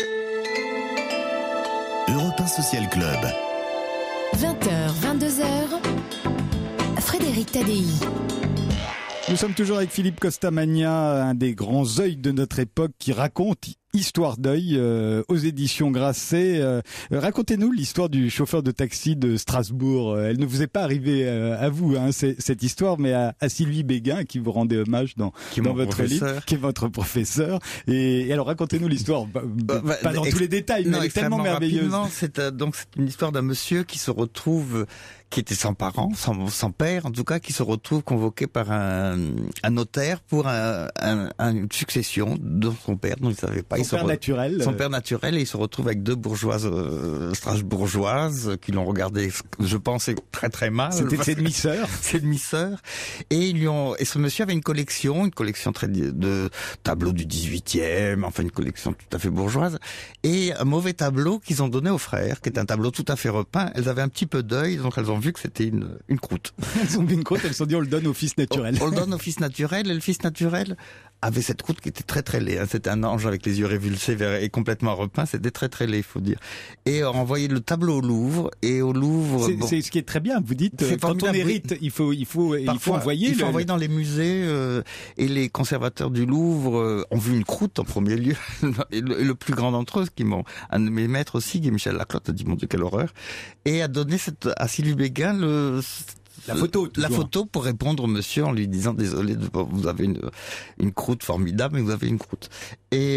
Europe 1 Social Club. 20h, 22h, Frédéric Tadei. Nous sommes toujours avec Philippe Costamagna, un des grands œils de notre époque qui raconte Histoire d'œil aux éditions Grasset. Racontez-nous l'histoire du chauffeur de taxi de Strasbourg. Elle ne vous est pas arrivée à vous, hein, cette histoire, mais à Sylvie Béguin, à qui vous rendez hommage dans votre livre, qui est votre professeur. Et alors racontez-nous l'histoire, pas dans tous les détails, mais elle est tellement merveilleuse. C'est une histoire d'un monsieur qui se retrouve, qui était sans parents, sans père en tout cas, qui se retrouve convoqué par un notaire pour une succession de son père dont il ne savait pas. Son père naturel, et il se retrouve avec deux bourgeoises strasbourgeoises qui l'ont regardé, je pense, très très mal. C'était ses demi-sœurs. Ses demi-sœurs. Et ce monsieur avait une collection très de tableaux du 18e, enfin une collection tout à fait bourgeoise, et un mauvais tableau qu'ils ont donné aux frères, qui est un tableau tout à fait repeint. Elles avaient un petit peu d'œil, donc elles ont vu que c'était une croûte. Elles ont vu une croûte, elles se sont dit on le donne au fils naturel. On le donne au fils naturel, et le fils naturel avait cette croûte qui était très très laid. C'était un ange avec les yeux révulsés et complètement repeint. C'était très très laid, il faut dire. Et on envoyé le tableau au Louvre. Et au Louvre, c'est ce qui est très bien. Vous dites quand on hérite, il faut envoyer. Il faut envoyer dans les musées. Et les conservateurs du Louvre ont vu une croûte en premier lieu. Et le plus grand d'entre eux, un de mes maîtres aussi, qui est Michel Laclotte, a dit mon Dieu quelle horreur. Et a donné à Sylvie Béguin la photo pour répondre au monsieur en lui disant désolé, vous avez une croûte formidable, mais vous avez une croûte. Et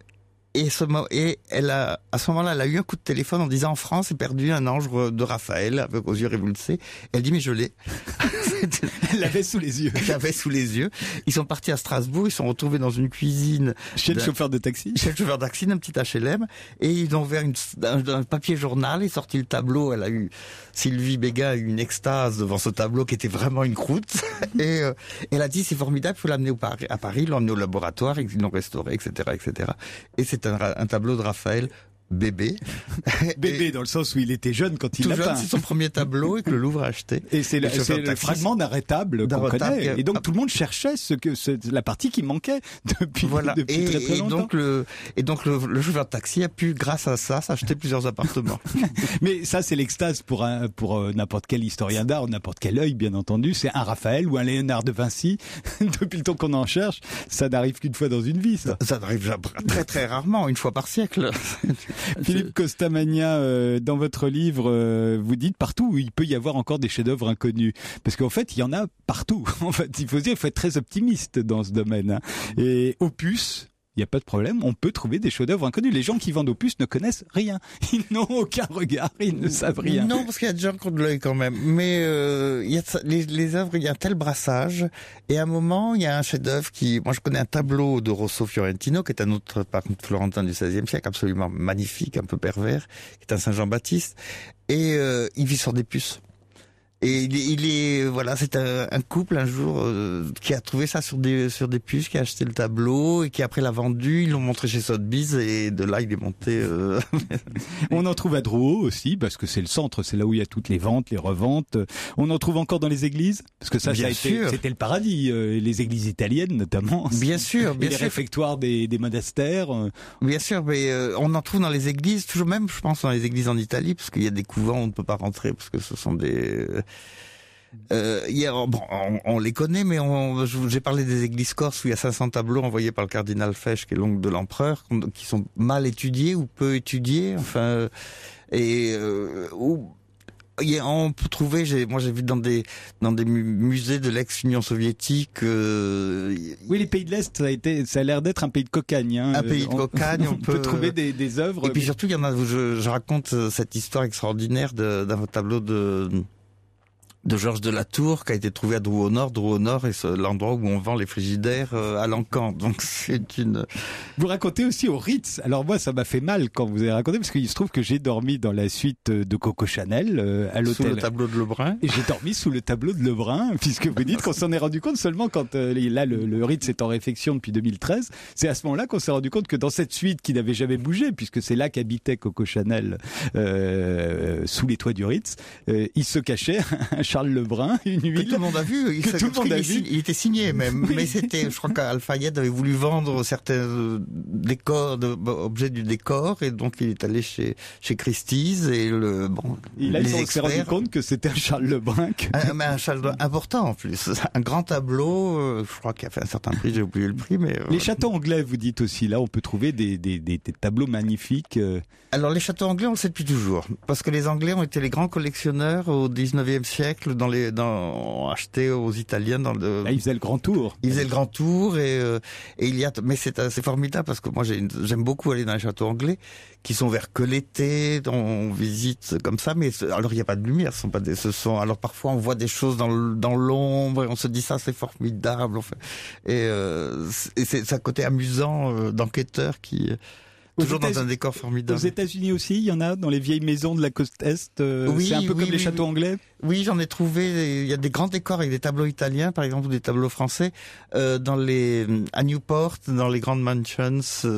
elle a, à ce moment-là, elle a eu un coup de téléphone en disant en France, est perdu un ange de Raphaël avec aux yeux révulsés. Elle dit mais je l'ai. Elle l'avait sous les yeux. Elle l'avait sous les yeux. Ils sont partis à Strasbourg, ils sont retrouvés dans une cuisine. Chez le chauffeur de taxi. Chez le chauffeur de taxi, un petit HLM. Et ils ont ouvert un papier journal et sorti le tableau. Sylvie Béguin a eu une extase devant ce tableau qui était vraiment une croûte. Et elle a dit c'est formidable, il faut l'amener à Paris, ils l'ont emmené au laboratoire, ils l'ont restauré, etc., etc. Et c'est un tableau de Raphaël. Bébé. Bébé dans le sens où il était jeune quand il l'a peint. C'est son premier tableau et que le Louvre a acheté. Et c'est le fragment d'un retable qu'on connaît. Et donc tout le monde cherchait la partie qui manquait depuis très longtemps. Et donc le chauffeur de taxi a pu, grâce à ça, s'acheter plusieurs appartements. Mais ça c'est l'extase pour n'importe quel historien d'art, n'importe quel œil bien entendu. C'est un Raphaël ou un Léonard de Vinci. Depuis le temps qu'on en cherche, ça n'arrive qu'une fois dans une vie. Ça n'arrive très très rarement, une fois par siècle. Philippe Costamagna, dans votre livre, vous dites partout où il peut y avoir encore des chefs-d'œuvre inconnus, parce qu'en fait, il y en a partout. En fait, il faut être très optimiste dans ce domaine. Hein. Et Opus. Il n'y a pas de problème, on peut trouver des chefs-d'œuvre inconnus. Les gens qui vendent Opus ne connaissent rien. Ils n'ont aucun regard, ils ne savent rien. Non, parce qu'il y a des gens qui ont de l'œil quand même. Mais les œuvres, il y a un tel brassage. Et à un moment, il y a un chef-d'œuvre moi je connais un tableau de Rosso Fiorentino, qui est un autre, par contre, Florentin du XVIe siècle, absolument magnifique, un peu pervers, qui est un Saint-Jean-Baptiste. Et il vit sur des puces. Et c'est un couple un jour qui a trouvé ça sur des puces, qui a acheté le tableau et qui après l'a vendu, ils l'ont montré chez Sotheby's et de là il est monté. On en trouve à Drouot aussi parce que c'est le centre, c'est là où il y a toutes les ventes, les reventes. On en trouve encore dans les églises parce que c'était le paradis, les églises italiennes notamment. Bien sûr, les réfectoires des monastères. Bien sûr, mais on en trouve dans les églises, toujours même je pense dans les églises en Italie parce qu'il y a des couvents où on ne peut pas rentrer parce que ce sont des on les connaît, mais j'ai parlé des églises corses où il y a 500 tableaux envoyés par le cardinal Fesch, qui est l'oncle de l'empereur, qui sont mal étudiés ou peu étudiés, enfin, On peut trouver, j'ai vu dans des musées de l'ex-Union soviétique. Oui, les pays de l'Est, ça a l'air d'être un pays de cocagne. Hein. Un pays de cocagne, on peut trouver des œuvres. Et puis surtout, il y en a où je raconte cette histoire extraordinaire d'un tableau de Georges de la Tour qui a été trouvé à Drouot Nord. Drouot Nord est l'endroit où on vend les frigidaires à Lancan. Donc c'est une... Vous racontez aussi au Ritz. Alors moi, ça m'a fait mal quand vous avez raconté, parce qu'il se trouve que j'ai dormi dans la suite de Coco Chanel à l'hôtel. Sous le tableau de Lebrun. Et j'ai dormi sous le tableau de Lebrun, puisque vous dites qu'on s'en est rendu compte seulement quand là le Ritz est en réfection depuis 2013. C'est à ce moment-là qu'on s'est rendu compte que dans cette suite qui n'avait jamais bougé, puisque c'est là qu'habitait Coco Chanel sous les toits du Ritz, il se cachait Charles Lebrun, une huile. Que tout le monde a vu. Tout le monde a vu. Il était signé même. Mais c'était, je crois qu'Al-Fayed avait voulu vendre certains décors, objets du décor, et donc il est allé chez Christie's et là, il s'est rendu compte que c'était un Charles Lebrun. Mais un Charles Lebrun important en plus. Un grand tableau, je crois qu'il a fait un certain prix, j'ai oublié le prix, mais... Les châteaux anglais, vous dites aussi, là, on peut trouver des tableaux magnifiques. Alors les châteaux anglais, on le sait depuis toujours, parce que les Anglais ont été les grands collectionneurs au 19e siècle, acheté aux Italiens dans le... Là, ils faisaient le grand tour. Ils faisaient le grand tour et il y a, mais c'est assez formidable parce que moi j'aime beaucoup aller dans les châteaux anglais qui sont ouverts que l'été, on visite comme ça, mais alors il n'y a pas de lumière, alors parfois on voit des choses dans l'ombre et on se dit ça c'est formidable, et c'est un côté amusant d'enquêteur qui... Toujours dans un décor formidable. Aux États-Unis aussi, il y en a dans les vieilles maisons de la côte Est. Oui, c'est un peu comme les châteaux anglais. Oui, j'en ai trouvé. Il y a des grands décors avec des tableaux italiens, par exemple, ou des tableaux français, à Newport, dans les grandes mansions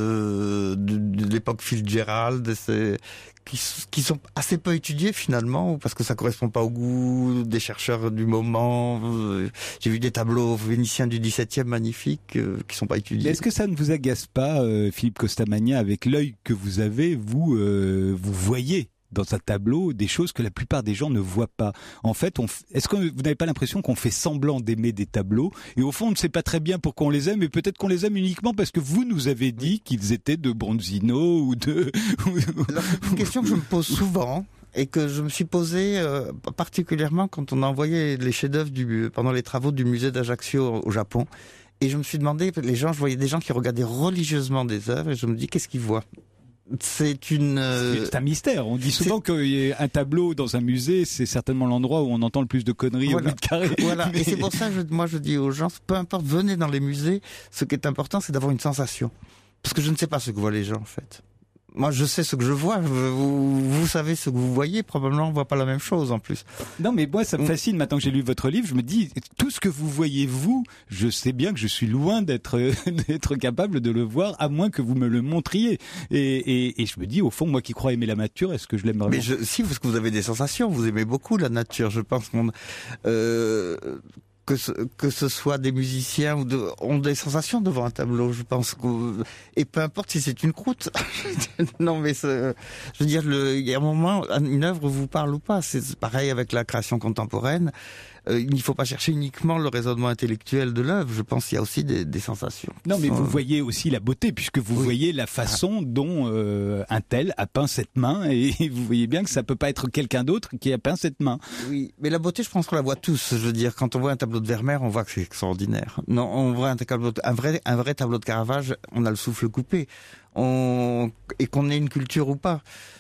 de l'époque Fitzgerald, qui sont assez peu étudiés finalement, parce que ça correspond pas au goût des chercheurs du moment. J'ai vu des tableaux vénitiens du XVIIe magnifiques qui sont pas étudiés. Est-ce que ça ne vous agace pas, Philippe Costamagna, avec l'œil que vous avez, vous voyez dans un tableau des choses que la plupart des gens ne voient pas. En fait, est-ce que vous n'avez pas l'impression qu'on fait semblant d'aimer des tableaux et au fond on ne sait pas très bien pourquoi on les aime, et peut-être qu'on les aime uniquement parce que vous nous avez dit qu'ils étaient de Bronzino ou de... Alors, c'est une question que je me pose souvent et que je me suis posée particulièrement quand on a envoyé les chefs-d'œuvre pendant les travaux du musée d'Ajaccio au Japon. Et je me suis demandé, je voyais des gens qui regardaient religieusement des œuvres et je me dis qu'est-ce qu'ils voient ? C'est un mystère. On dit souvent qu'un tableau dans un musée, c'est certainement l'endroit où on entend le plus de conneries au mètre carré. Voilà. Et c'est pour ça que moi je dis aux gens, peu importe, venez dans les musées. Ce qui est important, c'est d'avoir une sensation. Parce que je ne sais pas ce que voient les gens, en fait. Moi, je sais ce que je vois. Vous savez ce que vous voyez. Probablement, on voit pas la même chose, en plus. Non, mais moi, ça me fascine. Maintenant que j'ai lu votre livre, je me dis, tout ce que vous voyez, vous, je sais bien que je suis loin d'être capable de le voir, à moins que vous me le montriez. Et je me dis, au fond, moi qui crois aimer la nature, est-ce que je l'aime vraiment? Mais si, parce que vous avez des sensations. Vous aimez beaucoup la nature. Je pense qu'on... que ce soit des musiciens ont des sensations devant un tableau, je pense et peu importe si c'est une croûte. Non, mais je veux dire, il y a un moment, une œuvre vous parle ou pas. C'est pareil avec la création contemporaine. Il ne faut pas chercher uniquement le raisonnement intellectuel de l'œuvre. Je pense qu'il y a aussi des sensations. Non, mais vous voyez aussi la beauté, puisque vous voyez la façon dont un tel a peint cette main, et vous voyez bien que ça peut pas être quelqu'un d'autre qui a peint cette main. Oui, mais la beauté, je pense qu'on la voit tous. Je veux dire, quand on voit un tableau de Vermeer, on voit que c'est extraordinaire. Non, on voit un vrai tableau de Caravage, on a le souffle coupé. Et qu'on ait une culture ou pas.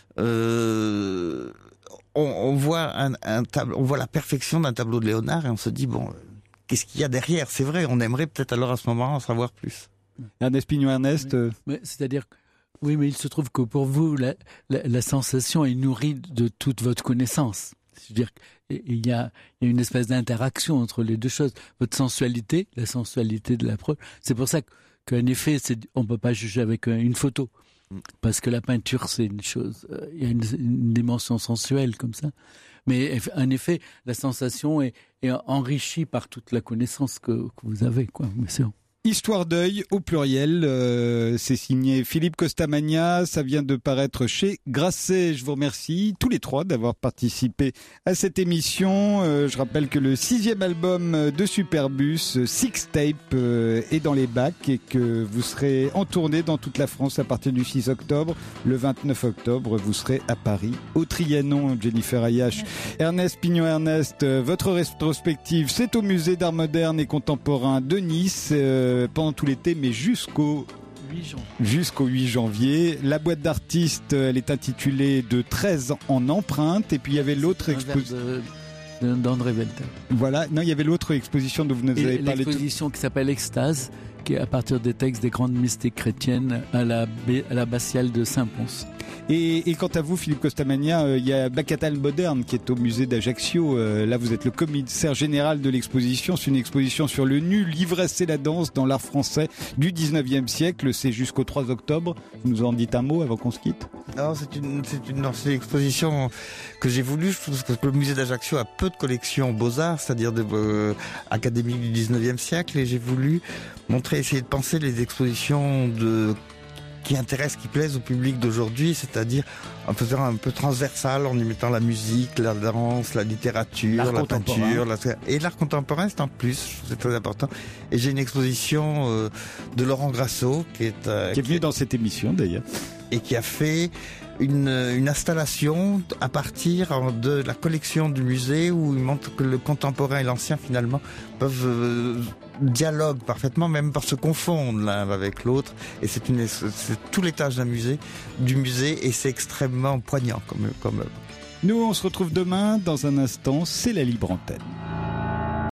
On voit on voit la perfection d'un tableau de Léonard et on se dit bon, qu'est-ce qu'il y a derrière? C'est vrai, on aimerait peut-être alors à ce moment-là en savoir plus. Ernest Pignon-Ernest, mais c'est-à-dire, oui, mais il se trouve que pour vous, la sensation est nourrie de toute votre connaissance. C'est-à-dire qu'il y a une espèce d'interaction entre les deux choses. Votre sensualité, la sensualité de la preuve. C'est pour ça qu'en effet, on peut pas juger avec une photo. Parce que la peinture, c'est une chose, il y a une dimension sensuelle comme ça. Mais en effet, la sensation est enrichie par toute la connaissance que vous avez, quoi. Mais Histoire d'œil au pluriel, c'est signé Philippe Costamagna, ça vient de paraître chez Grasset. Je vous remercie tous les trois d'avoir participé à cette émission. Je rappelle que le 6e album de Superbus, Sixtape, est dans les bacs et que vous serez en tournée dans toute la France à partir du 6 octobre. Le 29 octobre, vous serez à Paris, au Trianon, Jennifer Ayache. Ernest Pignon-Ernest, votre rétrospective, c'est au Musée d'Art Moderne et Contemporain de Nice. Pendant tout l'été, mais jusqu'au 8 janvier. La boîte d'artistes, elle est intitulée De 13 en empreinte. Et puis il y avait l'autre exposition d'André Velter. Voilà, non, il y avait l'autre exposition dont vous nous avez parlé. L'exposition qui s'appelle Extase, qui est à partir des textes des grandes mystiques chrétiennes à l'abbatiale de Saint-Pons. Et quant à vous, Philippe Costamagna, il y a Bacchanal Moderne qui est au musée d'Ajaccio. Là, vous êtes le commissaire général de l'exposition. C'est une exposition sur le nu, l'ivresse et la danse dans l'art français du 19e siècle. C'est jusqu'au 3 octobre. Vous nous en dites un mot avant qu'on se quitte? Non, c'est une exposition que j'ai voulu. Je trouve que le musée d'Ajaccio a peu de collections beaux-arts, c'est-à-dire académiques du 19e siècle. Et j'ai voulu essayer de penser les expositions qui intéressent, qui plaisent au public d'aujourd'hui, c'est-à-dire en faisant un peu transversal, en y mettant la musique, la danse, la littérature, la peinture, et l'art contemporain, c'est en plus, je trouve c'est très important. Et j'ai une exposition de Laurent Grasso qui est venu dans cette émission d'ailleurs, et qui a fait une installation à partir de la collection du musée où il montre que le contemporain et l'ancien finalement peuvent dialoguent parfaitement, même par se confondre l'un avec l'autre. Et c'est tout l'étage du musée, et c'est extrêmement poignant comme œuvre. Nous, on se retrouve demain dans un instant. C'est la libre antenne.